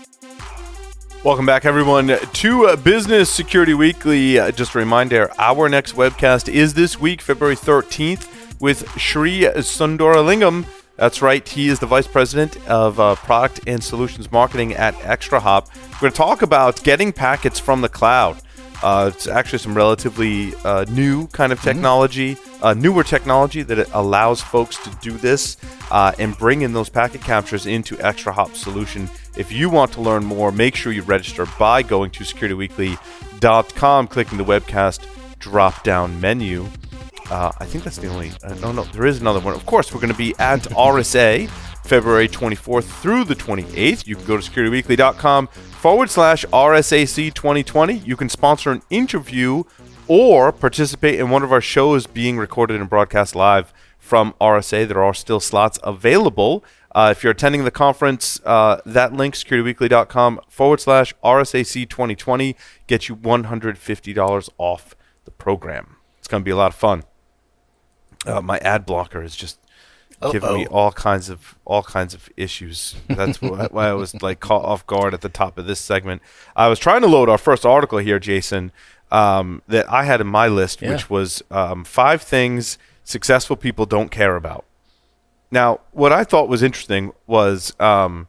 Welcome back, everyone, to Business Security Weekly. Uh, just a reminder, our next webcast is this week, February thirteenth, with Sri Sundaralingam. That's right. He is the Vice President of uh, Product and Solutions Marketing at ExtraHop. We're going to talk about getting packets from the cloud. Uh, it's actually some relatively uh, new kind of technology, mm-hmm. uh, newer technology that it allows folks to do this uh, and bring in those packet captures into ExtraHop's solution. If you want to learn more, make sure you register by going to securityweekly dot com, clicking the webcast drop-down menu. Uh, I think that's the only. Uh, no, no, there is another one. Of course, we're going to be at R S A February twenty-fourth through the twenty-eighth. You can go to securityweekly.com forward slash RSAC twenty twenty. You can sponsor an interview or participate in one of our shows being recorded and broadcast live from R S A. There are still slots available. Uh, if you're attending the conference, uh, that link, securityweekly.com forward slash RSAC twenty twenty, gets you one hundred fifty dollars off the program. It's going to be a lot of fun. Uh, my ad blocker is just Uh-oh. giving me all kinds of all kinds of issues. That's why, why I was like caught off guard at the top of this segment. I was trying to load our first article here, Jason, um, that I had in my list, yeah. which was um, five things successful people don't care about. Now, what I thought was interesting was um,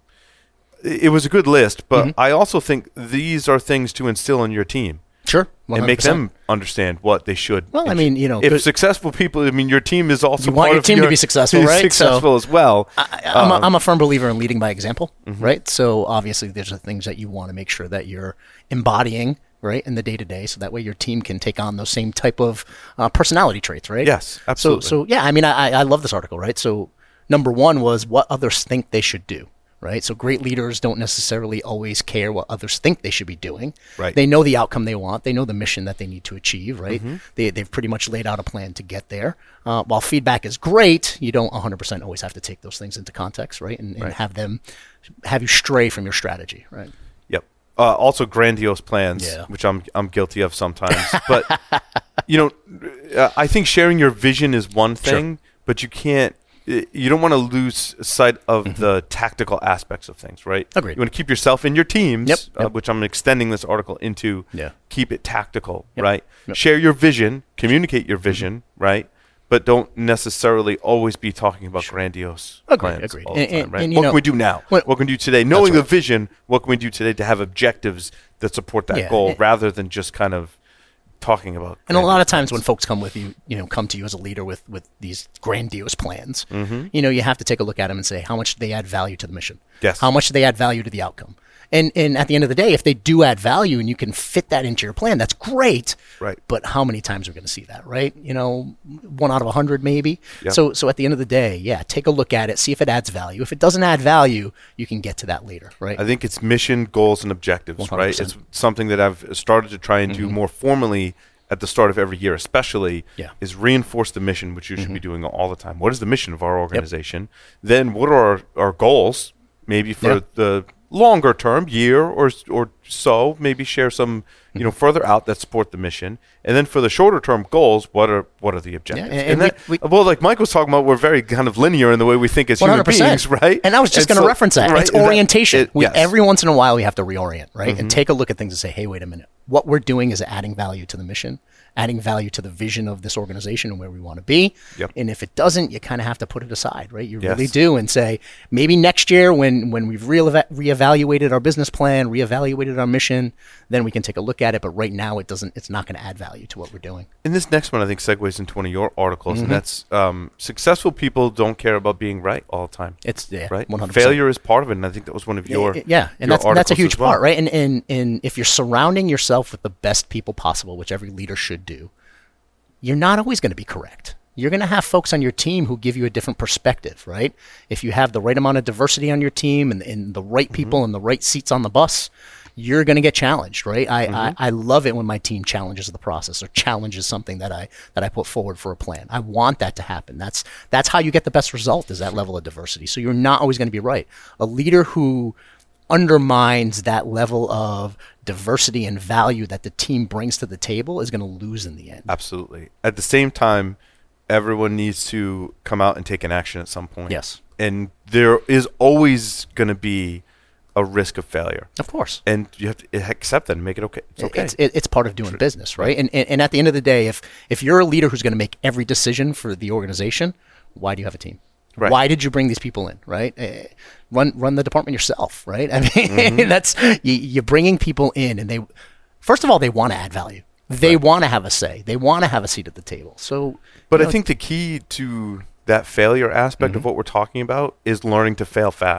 it was a good list, but mm-hmm. I also think these are things to instill in your team. Sure. one hundred percent. And make them understand what they should. Well, I mean, you know, if successful people, I mean, your team is also you want part your of team your, to be successful, right? Successful so as well. I, I'm, um, a, I'm a firm believer in leading by example, mm-hmm. right? So obviously, there's the things that you want to make sure that you're embodying, right, in the day to day, so that way your team can take on those same type of uh, personality traits, right? Yes, absolutely. So, so yeah, I mean, I, I love this article, right? So number one was what others think they should do. Right. So great leaders don't necessarily always care what others think they should be doing. Right. They know the outcome they want. They know the mission that they need to achieve. Right. Mm-hmm. They, they've pretty much laid out a plan to get there. Uh, while feedback is great, you don't one hundred percent always have to take those things into context. Right. And, and right. have them have you stray from your strategy. Right. Yep. Uh, also grandiose plans, yeah. which I'm I'm guilty of sometimes. But, you know, uh, I think sharing your vision is one thing, sure. but you can't. You don't want to lose sight of mm-hmm. the tactical aspects of things, right? Agreed. You want to keep yourself in your teams, yep, yep. Uh, which I'm extending this article into. Yeah. Keep it tactical, yep. right? Yep. Share your vision, communicate your vision, mm-hmm. right? But don't necessarily always be talking about sure. grandiose agreed, plans agreed. all the time, and, right? and, what know, can we do now? What, what can we do today? Knowing right. the vision, what can we do today to have objectives that support that yeah. goal and, rather than just kind of talking about and a lot of times when folks come with you, you know, come to you as a leader with, with these grandiose plans, mm-hmm. you know, you have to take a look at them and say, how much do they add value to the mission? Yes. How much do they add value to the outcome? And and at the end of the day, if they do add value and you can fit that into your plan, that's great. Right. But how many times are we going to see that, right? You know, one out of a hundred maybe. Yep. So so at the end of the day, yeah, take a look at it, see if it adds value. If it doesn't add value, you can get to that later, right? I think it's mission, goals, and objectives, one hundred percent. right? It's something that I've started to try and do mm-hmm. more formally at the start of every year, especially, yeah. is reinforce the mission, which you should mm-hmm. be doing all the time. What is the mission of our organization? Yep. Then what are our, our goals, maybe for yeah. the longer term, year or or so, maybe share some, you know, further out that support the mission. And then for the shorter term goals, what are what are the objectives? Yeah, and, and that, we, we, well, like Mike was talking about, we're very kind of linear in the way we think as one hundred percent. Human beings, right? And I was just going to so, reference that. Right, it's orientation. That, it, we, yes. Every once in a while, we have to reorient, right? Mm-hmm. And take a look at things and say, hey, wait a minute. What we're doing is adding value to the mission, adding value to the vision of this organization and where we want to be. Yep. And if it doesn't, you kind of have to put it aside, right? You yes. really do, and say, maybe next year when, when we've re- reevaluated our business plan, reevaluated our mission, then we can take a look at it. But right now, it doesn't. It's not going to add value to what we're doing. And this next one, I think, segues into one of your articles, mm-hmm. and that's um, successful people don't care about being right all the time. It's yeah, right. one hundred percent. Failure is part of it, and I think that was one of your yeah, and your that's and that's a huge well. part, right? And, and and if you're surrounding yourself with the best people possible, which every leader should do, you're not always going to be correct. You're going to have folks on your team who give you a different perspective, right? If you have the right amount of diversity on your team and, and the right people mm-hmm. and the right seats on the bus, you're going to get challenged, right? I, mm-hmm. I, I love it when my team challenges the process or challenges something that I that I put forward for a plan. I want that to happen. That's that's how you get the best result, is that level of diversity. So you're not always going to be right. A leader who undermines that level of diversity and value that the team brings to the table is going to lose in the end. Absolutely. At the same time, everyone needs to come out and take an action at some point. Yes. And there is always going to be a risk of failure. Of course. And you have to accept that and make it okay. It's okay. It's, it, it's part of doing business, right? And, and and at the end of the day, if if you're a leader who's going to make every decision for the organization, why do you have a team? Right. Why did you bring these people in, right? Uh, run run the department yourself, right? I mean, mm-hmm. that's you, you're bringing people in, and they, first of all, they want to add value. They right. want to have a say. They want to have a seat at the table. So, but I know, think the key to that failure aspect mm-hmm. of what we're talking about is learning to fail fast.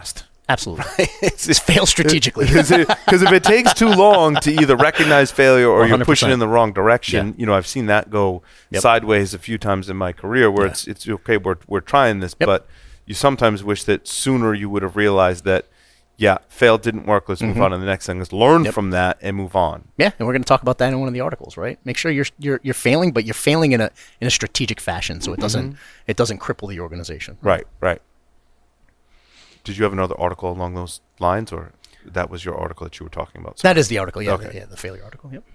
Absolutely. It's fail strategically. Because if it takes too long to either recognize failure or you're pushing in the wrong direction, Yeah. you know, I've seen that go Yep. sideways a few times in my career where Yeah. it's it's okay, we're we're trying this, Yep. but you sometimes wish that sooner you would have realized that, yeah, failed, didn't work, let's move on to the next thing. Let's learn Yep. from that and move on. Yeah, and we're going to talk about that in one of the articles, right? Make sure you're you're you're failing, but you're failing in a in a strategic fashion, so it doesn't it doesn't cripple the organization. Right, right. Did you have another article along those lines, or that was your article that you were talking about? That is the article, yeah, Okay. the, yeah, the failure article. Yep.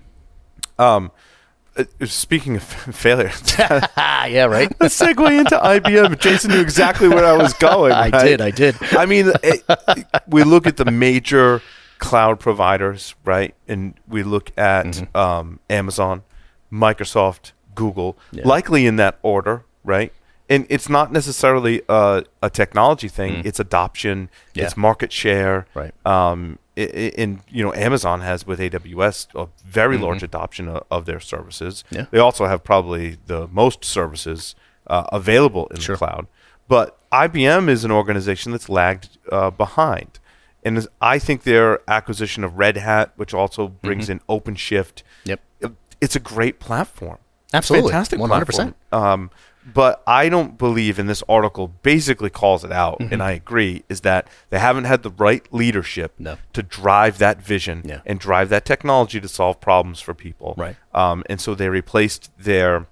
Um, uh, speaking of failure, Ah, yeah, right. let's segue into I B M. Jason knew exactly where I was going. I right? did, I did. I mean, it, it- we look at the major cloud providers, right? And we look at Mm-hmm. um, Amazon, Microsoft, Google, Yeah. likely in that order, right? And it's not necessarily a, a technology thing. Mm. It's adoption. Yeah. It's market share. Right. Um, i- i- and, you know, Amazon has with A W S a very large adoption of, of their services. Mm-hmm. Yeah. They also have probably the most services uh, available in Sure. the cloud. But I B M is an organization that's lagged uh, behind. And as- I think their acquisition of Red Hat, which also brings in OpenShift, Yep. it- it's a great platform. Absolutely. Fantastic one hundred percent. platform. Um, but I don't believe, and this article basically calls it out, Mm-hmm. and I agree, is that they haven't had the right leadership No. to drive that vision Yeah. and drive that technology to solve problems for people. Right. Um, and so they replaced their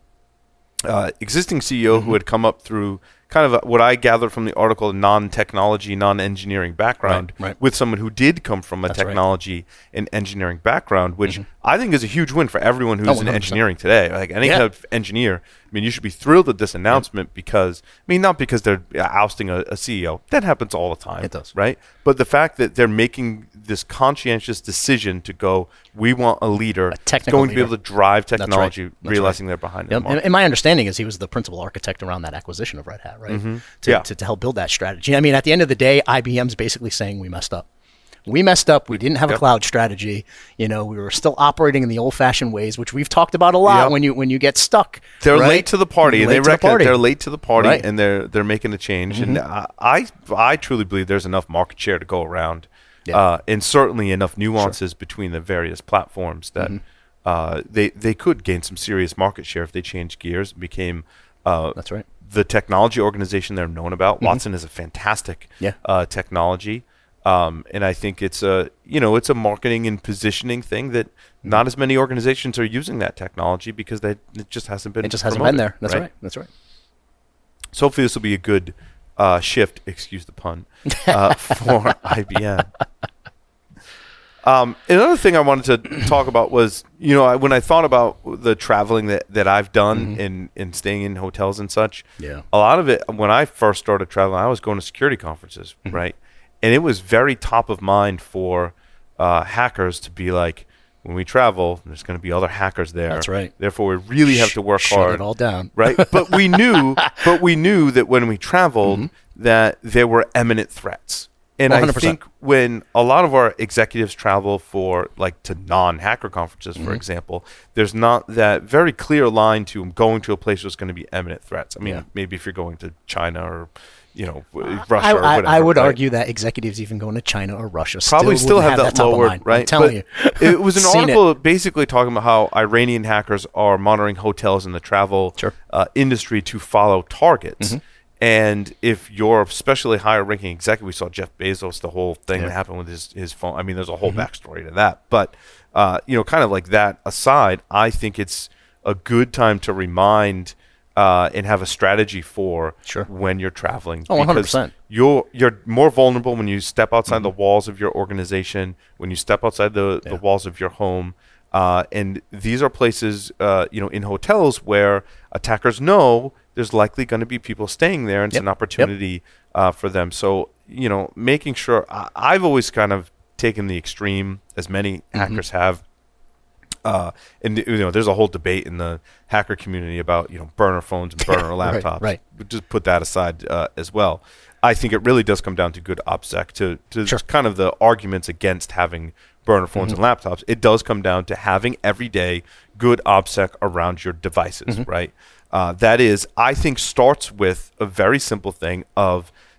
uh, existing C E O Mm-hmm. who had come up through kind of a, what I gathered from the article, a non-technology, non-engineering background, Right, right. with someone who did come from a That's right. Mm-hmm. technology and engineering background, which I think is a huge win for everyone who's Oh, in one hundred percent. engineering today. Like any Yeah. kind of engineer, I mean, you should be thrilled at this announcement because, I mean, not because they're ousting a, a C E O. That happens all the time. It does. Right? But the fact that they're making this conscientious decision to go, we want a leader that's technical going to be leader. able to drive right. technology, That's realizing they're behind in Yep. the And, market. and my understanding is he was the principal architect around that acquisition of Red Hat, right? To, Yeah. to, to help build that strategy. I mean, at the end of the day, I B M's basically saying we messed up. We messed up. We didn't have a Yep. cloud strategy. You know, we were still operating in the old-fashioned ways, which we've talked about a lot. Yep. When you when you get stuck, They're right? late to the party, and Late they to the reckon party. they're late to the party, Right. and they're they're making a change. And I, I I truly believe there's enough market share to go around, Yeah. uh, and certainly enough nuances between the various platforms that uh, they they could gain some serious market share if they changed gears and became uh, That's right. the technology organization they're known about. Watson is a fantastic Yeah. uh, technology. Um, and I think it's a you know it's a marketing and positioning thing that not as many organizations are using that technology because they, it just hasn't been It just hasn't promoted, been there. That's right. That's right. So hopefully this will be a good uh, shift, excuse the pun, uh, for I B M. Um, another thing I wanted to talk about was, you know, I, when I thought about the traveling that, that I've done and, and staying in hotels and such, Yeah. a lot of it, when I first started traveling, I was going to security conferences, right? And it was very top of mind for uh, hackers to be like, when we travel, there's going to be other hackers there. That's right. Therefore, we really have to work Shut hard. it all down. Right? But we knew, but we knew that when we traveled, Mm-hmm. that there were imminent threats. And one I hundred percent. think when a lot of our executives travel for like to non-hacker conferences, for Mm-hmm. example, there's not that very clear line to going to a place where there's going to be imminent threats. I mean, Yeah. maybe if you're going to China or, you know, Russia I, or I, whatever. I would right? argue that executives even going to China or Russia Probably still, still, have, wouldn't that, top of lowered, mind. right? I'm telling But you. It was an Seen it. article basically talking about how Iranian hackers are monitoring hotels in the travel Sure. uh, industry to follow targets. And if you're especially higher ranking executive, we saw Jeff Bezos, the whole thing Yeah. that happened with his, his phone. I mean, there's a whole backstory to that. But, uh, you know, kind of like that aside, I think it's a good time to remind uh, and have a strategy for Sure. when you're traveling. Oh, one hundred because percent. You're, you're more vulnerable when you step outside the walls of your organization, when you step outside the, Yeah. the walls of your home. Uh, and these are places, uh, you know, in hotels where attackers know there's likely going to be people staying there, and Yep. it's an opportunity uh, for them. So, you know, making sure I, I've always kind of taken the extreme, as many Mm-hmm. hackers have. Uh, and you know, there's a whole debate in the hacker community about you know burner phones and burner Right, laptops. right. But just put that aside uh, as well. I think it really does come down to good OPSEC to to Sure. kind of the arguments against having burner phones Mm-hmm. and laptops. It does come down to having every day good OPSEC around your devices, Mm-hmm. right? Uh, that is, I think, starts with a very simple thing of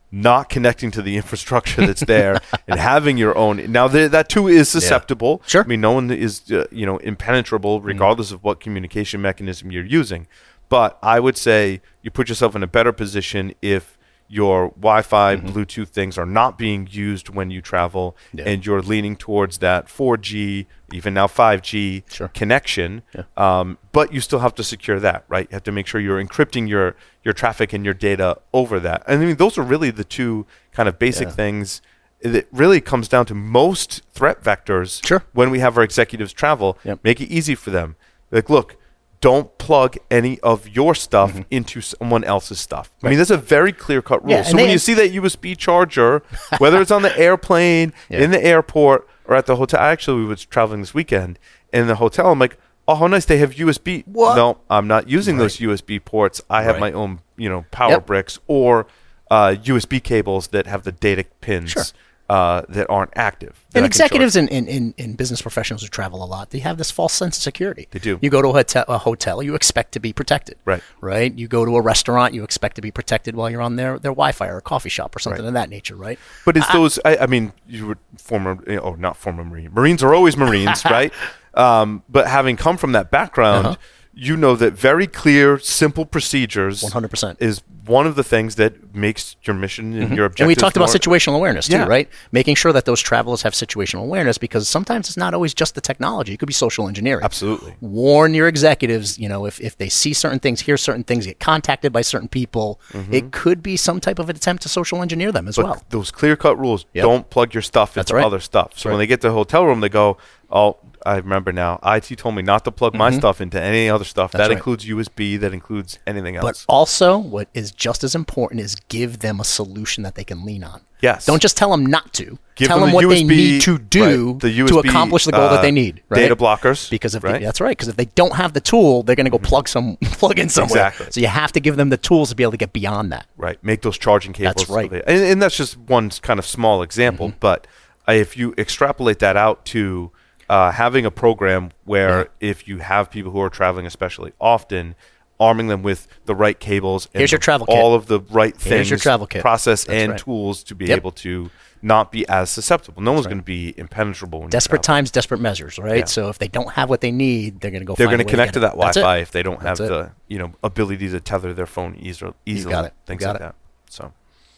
not connecting to the infrastructure that's there and having your own. Now, th- that too is susceptible. Yeah. Sure. I mean, no one is, uh, you know, impenetrable regardless mm. of what communication mechanism you're using. But I would say you put yourself in a better position if your Wi-Fi, mm-hmm. Bluetooth things are not being used when you travel, yeah. and you're leaning towards that four G, even now five G sure. connection. Yeah. Um, but you still have to secure that, right? You have to make sure you're encrypting your your traffic and your data over that. And I mean, those are really the two kind of basic yeah. things. It really comes down to most threat vectors. Sure. When we have our executives travel, yep. make it easy for them. Like, look, don't plug any of your stuff mm-hmm. into someone else's stuff. Right. I mean, that's a very clear-cut rule. Yeah, so when you see that U S B charger, whether it's on the airplane, yeah. in the airport, or at the hotel. Actually, we was traveling this weekend. In the hotel, I'm like, oh, how nice, they have U S B. What? No, I'm not using right. those U S B ports. I have right. my own, you know, power yep. bricks or uh, U S B cables that have the data pins. Sure. Uh, that aren't active. That and executives and, and, and, and business professionals who travel a lot, they have this false sense of security. They do. You go to a hotel, a hotel, you expect to be protected. Right. Right? You go to a restaurant, you expect to be protected while you're on their, their Wi-Fi or a coffee shop or something right. of that nature, right? But it's I, those, I, I mean, you were former, oh, not former Marine. Marines are always Marines, right? Um, but having come from that background, uh-huh. you know that very clear, simple procedures one hundred percent is one of the things that makes your mission and mm-hmm. your objectives. And we talked more. about situational awareness too, yeah. right? Making sure that those travelers have situational awareness, because sometimes it's not always just the technology. It could be social engineering. Absolutely. Warn your executives, you know, if, if they see certain things, hear certain things, get contacted by certain people, mm-hmm. it could be some type of an attempt to social engineer them as but well. Those clear-cut rules, yep. don't plug your stuff into right. other stuff. That's so right. when they get to the hotel room, they go, oh, I remember now, I T told me not to plug mm-hmm. my stuff into any other stuff. That's that right. includes U S B, that includes anything else. But also, what is just as important is give them a solution that they can lean on. Yes. Don't just tell them not to. Give tell them, them the what U S B, they need to do right, the U S B, to accomplish the goal uh, that they need. Right? Data blockers. Because if right? they, that's right. Because if they don't have the tool, they're going to go plug some plug in somewhere. Exactly. So you have to give them the tools to be able to get beyond that. Right. Make those charging cables. That's right. And, and that's just one kind of small example. Mm-hmm. But uh, if you extrapolate that out to uh, having a program where yeah. if you have people who are traveling especially often, arming them with the right cables and Here's your travel all kit. of the right things, Here's your travel kit. process That's and right. tools to be yep. able to not be as susceptible. No one's right. going to be impenetrable. When Desperate times, desperate measures, right? Yeah. So if they don't have what they need, they're going to go They're find going to a way connect to, to that That's Wi-Fi it. if they don't That's have it. the you know ability to tether their phone easily, easily got it. things got like it. that. So,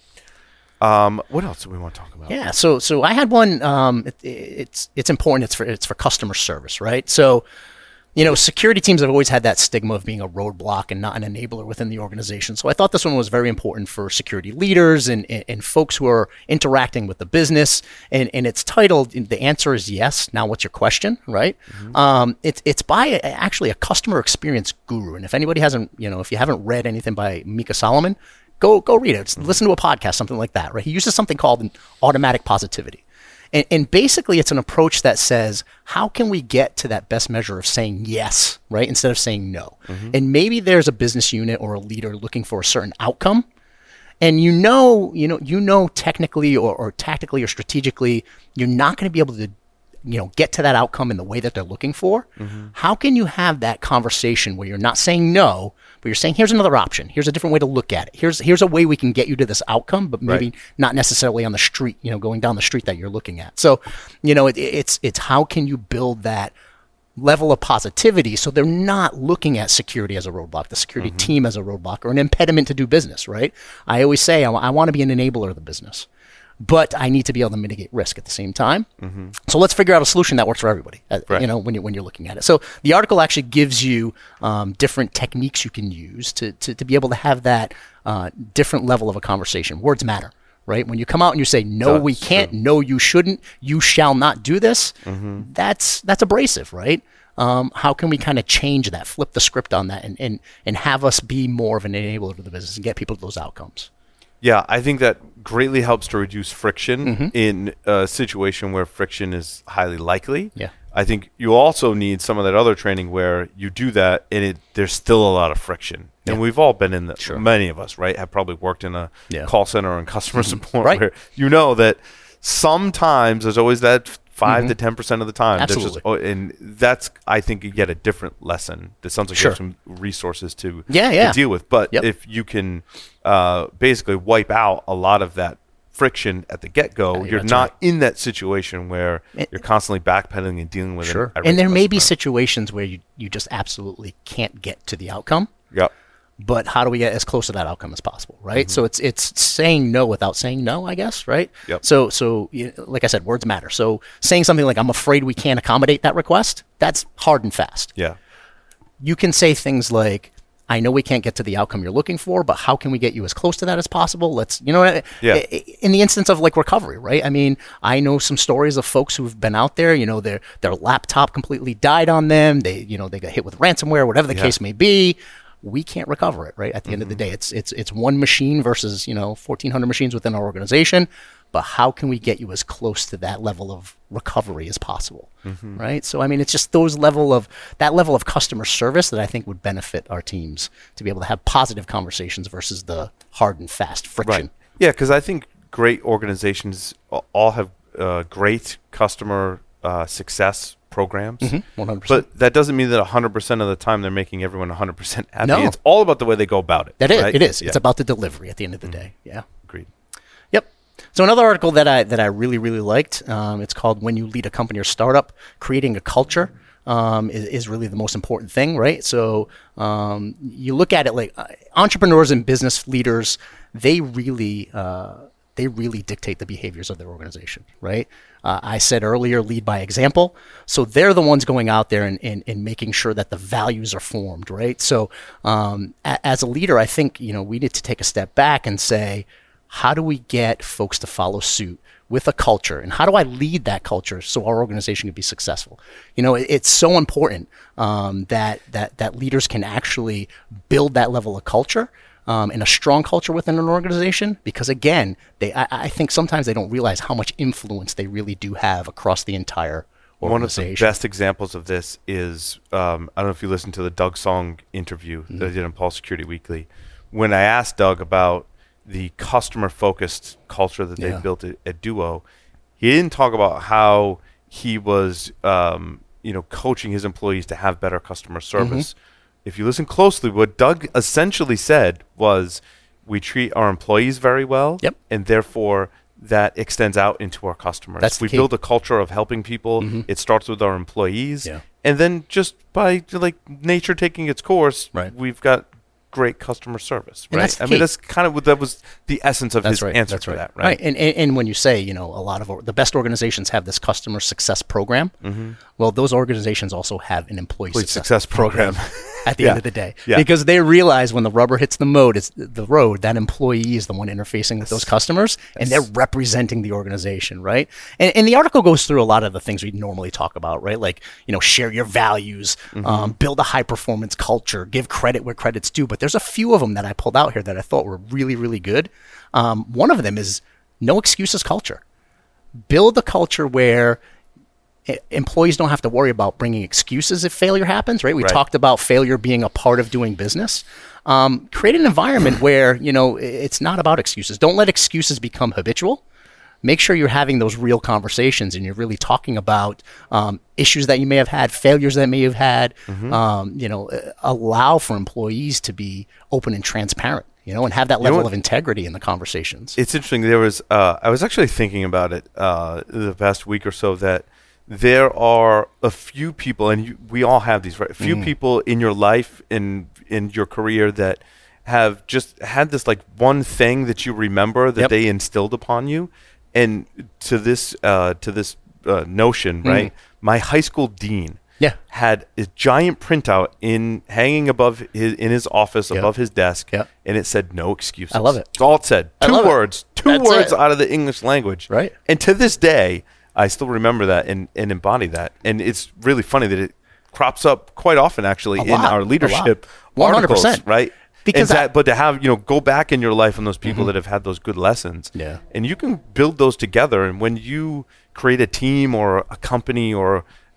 um, what else do we want to talk about? Yeah, so so I had one. Um, it, it's it's important. It's for it's for customer service, right? So, you know, security teams have always had that stigma of being a roadblock and not an enabler within the organization. So I thought this one was very important for security leaders and, and, and folks who are interacting with the business. And, and it's titled, the answer is yes. Now what's your question, right? Mm-hmm. Um, it's it's by a, actually a customer experience guru. And if anybody hasn't, you know, if you haven't read anything by Mika Solomon, go go read it. Mm-hmm. Listen to a podcast, something like that, right? He uses something called an automatic positivity. And, and basically, it's an approach that says, how can we get to that best measure of saying yes, right, instead of saying no? Mm-hmm. And maybe there's a business unit or a leader looking for a certain outcome, and you know, you know, you know, technically or, or tactically or strategically, you're not going to be able to, you know, get to that outcome in the way that they're looking for. Mm-hmm. How can you have that conversation where you're not saying no, but you're saying, here's another option. Here's a different way to look at it. Here's here's a way we can get you to this outcome, but maybe right. not necessarily on the street, you know, going down the street that you're looking at. So, you know, it, it's it's how can you build that level of positivity so they're not looking at security as a roadblock, the security mm-hmm. team as a roadblock or an impediment to do business, right? I always say I, I want to be an enabler of the business, but I need to be able to mitigate risk at the same time. Mm-hmm. So let's figure out a solution that works for everybody, uh, right. you know, when, you, when you're looking at it. So the article actually gives you um, different techniques you can use to, to, to be able to have that uh, different level of a conversation. Words matter, right? When you come out and you say, no, that's we can't, true. no, you shouldn't, you shall not do this, mm-hmm. that's that's abrasive, right? Um, how can we kind of change that, flip the script on that, and, and, and have us be more of an enabler to the business and get people to those outcomes? Yeah, I think that greatly helps to reduce friction mm-hmm. in a situation where friction is highly likely. Yeah. I think you also need some of that other training where you do that and it there's still a lot of friction. Yeah. And we've all been in the, sure. many of us, right, have probably worked in a yeah. call center and customer support right. where you know that sometimes there's always that five to ten percent of the time. There's Absolutely. just, oh, and that's, I think, you get a different lesson. That sounds like Sure. you have some resources to, Yeah, yeah. to deal with. But Yep. if you can uh, basically wipe out a lot of that friction at the get-go, Yeah, you're that's not in that situation where It- you're constantly backpedaling and dealing with Sure. it. And there may be situations where you, you just absolutely can't get to the outcome. Yep. But how do we get as close to that outcome as possible, right? So it's it's saying no without saying no, I guess, right? Yep. So so you know, like I said, words matter. So saying something like "I'm afraid we can't accommodate that request," that's hard and fast. Yeah. You can say things like, "I know we can't get to the outcome you're looking for, but how can we get you as close to that as possible?" Let's, you know, Yeah. in the instance of like recovery, right? I mean, I know some stories of folks who've been out there, you know, their their laptop completely died on them. They, you know, they got hit with ransomware, whatever the Yeah. case may be. We can't recover it, right? At the mm-hmm. end of the day, it's it's it's one machine versus, you know, fourteen hundred machines within our organization. But how can we get you as close to that level of recovery as possible, mm-hmm. right? So I mean, it's just those level of that level of customer service that I think would benefit our teams to be able to have positive conversations versus the hard and fast friction. Right. Yeah, because I think great organizations all have uh, great customer uh, success programs. Mm-hmm. one hundred percent. But that doesn't mean that one hundred percent of the time they're making everyone one hundred percent happy. No. It's all about the way they go about it. That is, right? it is. Yeah. It's about the delivery at the end of the Mm-hmm. day. Yeah. Agreed. Yep. So another article that I that I really really liked. Um, it's called "When You Lead a Company or Startup, Creating a Culture um, is, is really the most important thing." Right. So um, you look at it like uh, entrepreneurs and business leaders. They really uh, they really dictate the behaviors of their organization. Right. Uh, I said earlier, lead by example. So they're the ones going out there and, and, and making sure that the values are formed, right? So um, a, as a leader, I think, you know, we need to take a step back and say, how do we get folks to follow suit with a culture? And how do I lead that culture so our organization can be successful? You know, it, it's so important um, that, that, that leaders can actually build that level of culture. Um, and a strong culture within an organization, because again, they I, I think sometimes they don't realize how much influence they really do have across the entire organization. One of the best examples of this is, um, I don't know if you listened to the Doug Song interview mm-hmm. that I did on Pulse Security Weekly. When I asked Doug about the customer-focused culture that Yeah. they built at, at Duo, he didn't talk about how he was, um, you know, coaching his employees to have better customer service. Mm-hmm. If you listen closely, what Doug essentially said was, we treat our employees very well, yep. and therefore that extends out into our customers. That's the we key. build a culture of helping people. Mm-hmm. It starts with our employees, Yeah. and then just by like nature taking its course, Right. we've got great customer service. And Right? that's the I key. mean, that's kind of what that was the essence of That's his right. answer That's for right. that, right? And, and and when you say, you know, a lot of or, the best organizations have this customer success program, Mm-hmm. well, those organizations also have an employee Employee success, success program. at the Yeah. end of the day, Yeah. because they realize when the rubber hits the road, it's the road. That employee is the one interfacing with those customers, and they're representing the organization, right? And, and the article goes through a lot of the things we normally talk about, right? Like, you know, share your values, Mm-hmm. um, build a high performance culture, give credit where credit's due. But there's a few of them that I pulled out here that I thought were really, really good. Um, one of them is no excuses culture. Build a culture where employees don't have to worry about bringing excuses if failure happens, right? We Right. talked about failure being a part of doing business. Um, create an environment where, you know, it's not about excuses. Don't let excuses become habitual. Make sure you're having those real conversations and you're really talking about um, issues that you may have had, failures that may have had. Mm-hmm. Um, you know, allow for employees to be open and transparent, you know, and have that level what? of integrity in the conversations. It's interesting. There was, uh, I was actually thinking about it uh, the past week or so, that there are a few people, and you, we all have these, right? A few Mm. people in your life, in in your career, that have just had this like one thing that you remember that Yep. they instilled upon you, and to this uh, to this uh, notion, right? Mm. My high school dean. Yeah. Had a giant printout in hanging above his in his office Yep. above his desk, Yep. and it said no excuses. I love it. That's all it said. I Two love it. words. Two That's words it. out of the English language. Right. And to this day, I still remember that and, and embody that. And it's really funny that it crops up quite often, actually, A in lot. our A leadership lot. one hundred articles, percent. right? Because And I- that, but to have, you know, go back in your life on those people that have had those good lessons. Yeah. And you can build those together. And when you create a team or a company or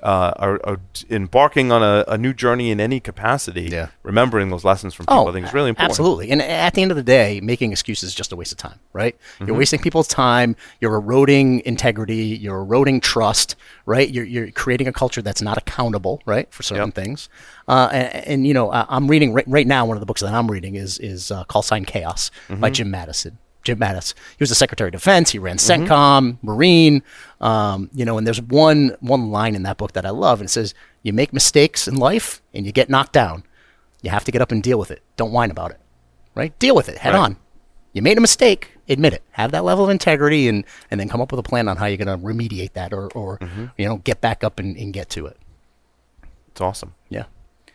uh, are, are embarking on a, a new journey in any capacity, Yeah. remembering those lessons from people, I think is really important. Absolutely. And at the end of the day, making excuses is just a waste of time, right? Mm-hmm. You're wasting people's time. You're eroding integrity. You're eroding trust, right? You're, you're creating a culture that's not accountable, right, for certain Yep. things. Uh, and, and, you know, I, I'm reading right, right now, one of the books that I'm reading is, is uh, Call Sign Chaos Mm-hmm. by Jim Madison. Jim Mattis. He was the Secretary of Defense. He ran CENTCOM, mm-hmm. Marine. Um, you know, and there's one one line in that book that I love, and it says, "You make mistakes in life, and you get knocked down. You have to get up and deal with it. Don't whine about it. Right? Deal with it head Right. on. You made a mistake. Admit it. Have that level of integrity, and and then come up with a plan on how you're going to remediate that, or or mm-hmm. you know, get back up and, and get to it." It's awesome. Yeah.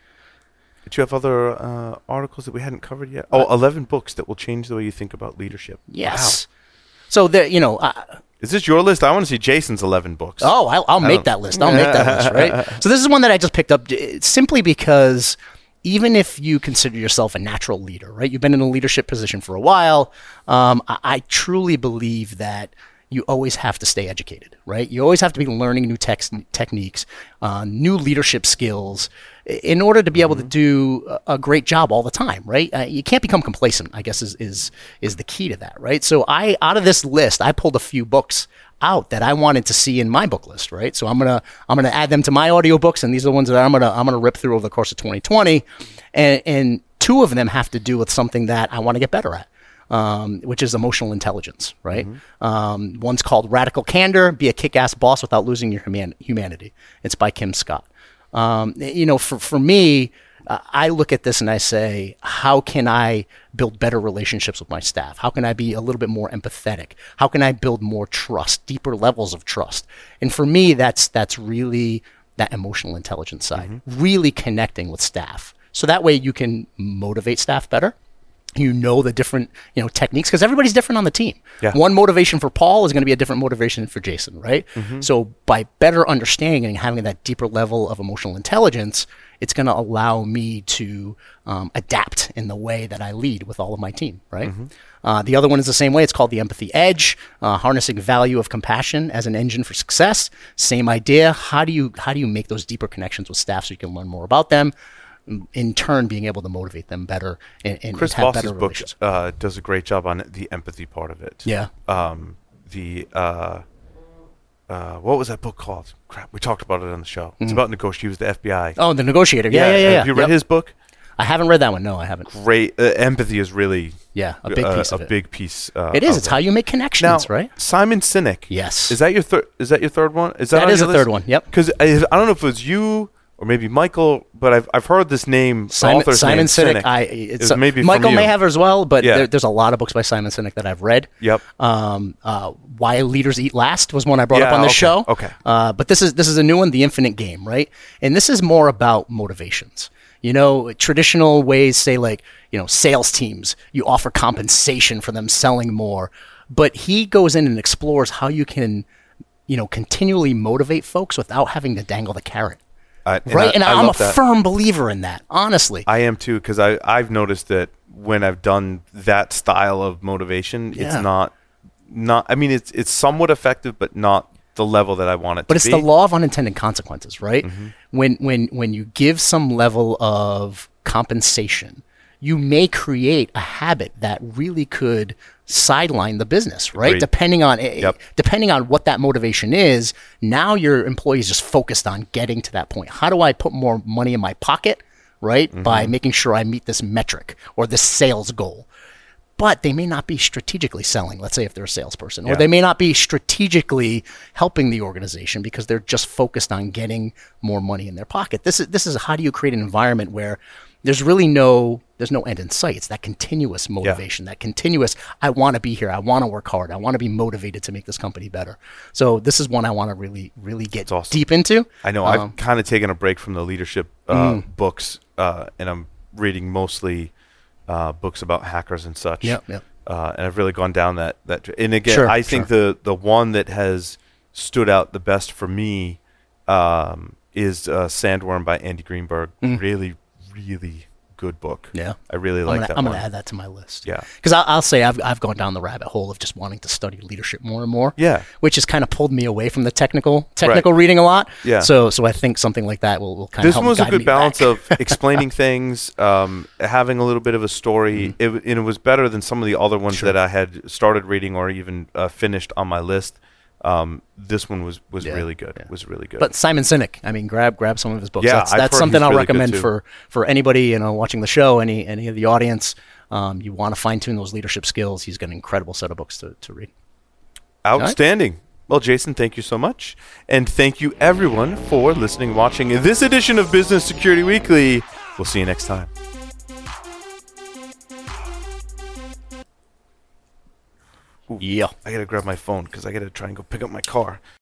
Did you have other uh, articles that we hadn't covered yet? Oh, eleven books that will change the way you think about leadership. Yes. Wow. So there, you know. Uh, Is this your list? I want to see Jason's eleven books. Oh, I'll, I'll make that list. I'll make that list, right? So this is one that I just picked up simply because even if you consider yourself a natural leader, right? You've been in a leadership position for a while. Um, I, I truly believe that you always have to stay educated, right? You always have to be learning new tex- techniques, uh, new leadership skills in order to be able to do a great job all the time, right? Uh, you can't become complacent, I guess is, is is the key to that, right? So I, out of this list, I pulled a few books out that I wanted to see in my book list, right? So I'm gonna I'm gonna add them to my audiobooks, and these are the ones that I'm gonna I'm gonna rip through over the course of twenty twenty, and and two of them have to do with something that I want to get better at. Um, which is emotional intelligence, right? Mm-hmm. Um, one's called Radical Candor, Be a Kick-Ass Boss Without Losing Your human- Humanity. It's by Kim Scott. Um, you know, for, for me, uh, I look at this and I say, how can I build better relationships with my staff? How can I be a little bit more empathetic? How can I build more trust, deeper levels of trust? And for me, that's that's really that emotional intelligence side, mm-hmm. really connecting with staff. So that way you can motivate staff better. You know the different, you know, techniques, because everybody's different on the team. Yeah. One motivation for Paul is going to be a different motivation for Jason, right? Mm-hmm. So by better understanding and having that deeper level of emotional intelligence, it's going to allow me to um, adapt in the way that I lead with all of my team, right? Mm-hmm. Uh, the other one is the same way. It's called the Empathy Edge, uh, harnessing value of compassion as an engine for success. Same idea. How do you how do you make those deeper connections with staff so you can learn more about them? In turn, being able to motivate them better and, and Chris have Voss's better book relations. uh, does a great job on the empathy part of it. Yeah. Um, the uh, uh, what was that book called? Crap, we talked about it on the show. It's Mm. about negotiating. He was the F B I. Oh, the Negotiator. Yeah, yeah, yeah. yeah. Have you read Yep. his book? I haven't read that one. No, I haven't. Great. Uh, empathy is really Yeah, a big uh, piece of a it. big piece. Uh, It is. of It's how you make connections, now, right? Simon Sinek. Yes. Is that your third? Is that your third one? Is that That on is your the list? third one. Yep. Because I, I don't know if it was you or maybe Michael, but I've I've heard this name. Simon, author's Simon name, Sinek. Sinek. I, It it's was a- maybe from Michael you. may have as well, but Yeah. there, there's a lot of books by Simon Sinek that I've read. Yep. Um, uh, Why Leaders Eat Last was one I brought Yeah, up on this okay, show. okay. Uh, but this is this is a new one, The Infinite Game, right? And this is more about motivations. You know, traditional ways say like, you know, sales teams, you offer compensation for them selling more. But he goes in and explores how you can, you know, continually motivate folks without having to dangle the carrot. Uh, and Right? I- and I I'm a love that. firm believer in that, honestly. I am too, because I I've noticed that when I've done that style of motivation, Yeah. it's not not. I mean, it's it's somewhat effective, but not the level that I want it But to it's be. the law of unintended consequences, right? Mm-hmm. When when when you give some level of compensation, you may create a habit that really could sideline the business, right? Agreed. Depending on Yep. depending on what that motivation is, now your employee is just focused on getting to that point. How do I put more money in my pocket, right? Mm-hmm. By making sure I meet this metric or this sales goal. But they may not be strategically selling, let's say if they're a salesperson, or Yeah. they may not be strategically helping the organization because they're just focused on getting more money in their pocket. This is this is how do you create an environment where there's really no there's no end in sight. It's that continuous motivation, that continuous I want to be here, I want to work hard, I want to be motivated to make this company better. So this is one I want to really really get awesome. deep into. I know. Um, I've kind of taken a break from the leadership uh, books, uh, and I'm reading mostly uh, books about hackers and such. Yep, yep. Uh, and I've really gone down that that. tr- And again, Sure, I think the the one that has stood out the best for me um, is uh, Sandworm by Andy Greenberg. Mm. Really, really good book. Yeah. I really I'm like gonna, that I'm one. going to add that to my list. Yeah. Because I'll, I'll say I've, I've gone down the rabbit hole of just wanting to study leadership more and more. Yeah. Which has kind of pulled me away from the technical technical reading a lot. Yeah. So so I think something like that will, will kind This of help one was a guide good me balance back. of explaining things, um, having a little bit of a story. Mm-hmm. It, and it was better than some of the other ones that I had started reading or even uh, finished on my list. Um, this one was, was Yeah, really good. yeah. Was really good. But Simon Sinek, I mean, grab grab some of his books. Yeah, that's I've that's heard something he's I'll really good recommend too. for for anybody you know watching the show, any any of the audience. Um, you want to fine tune those leadership skills. He's got an incredible set of books to, to read. Outstanding. Well, Jason, thank you so much. And thank you, everyone, for listening and watching this edition of Business Security Weekly. We'll see you next time. Yeah. I got to grab my phone because I got to try and go pick up my car.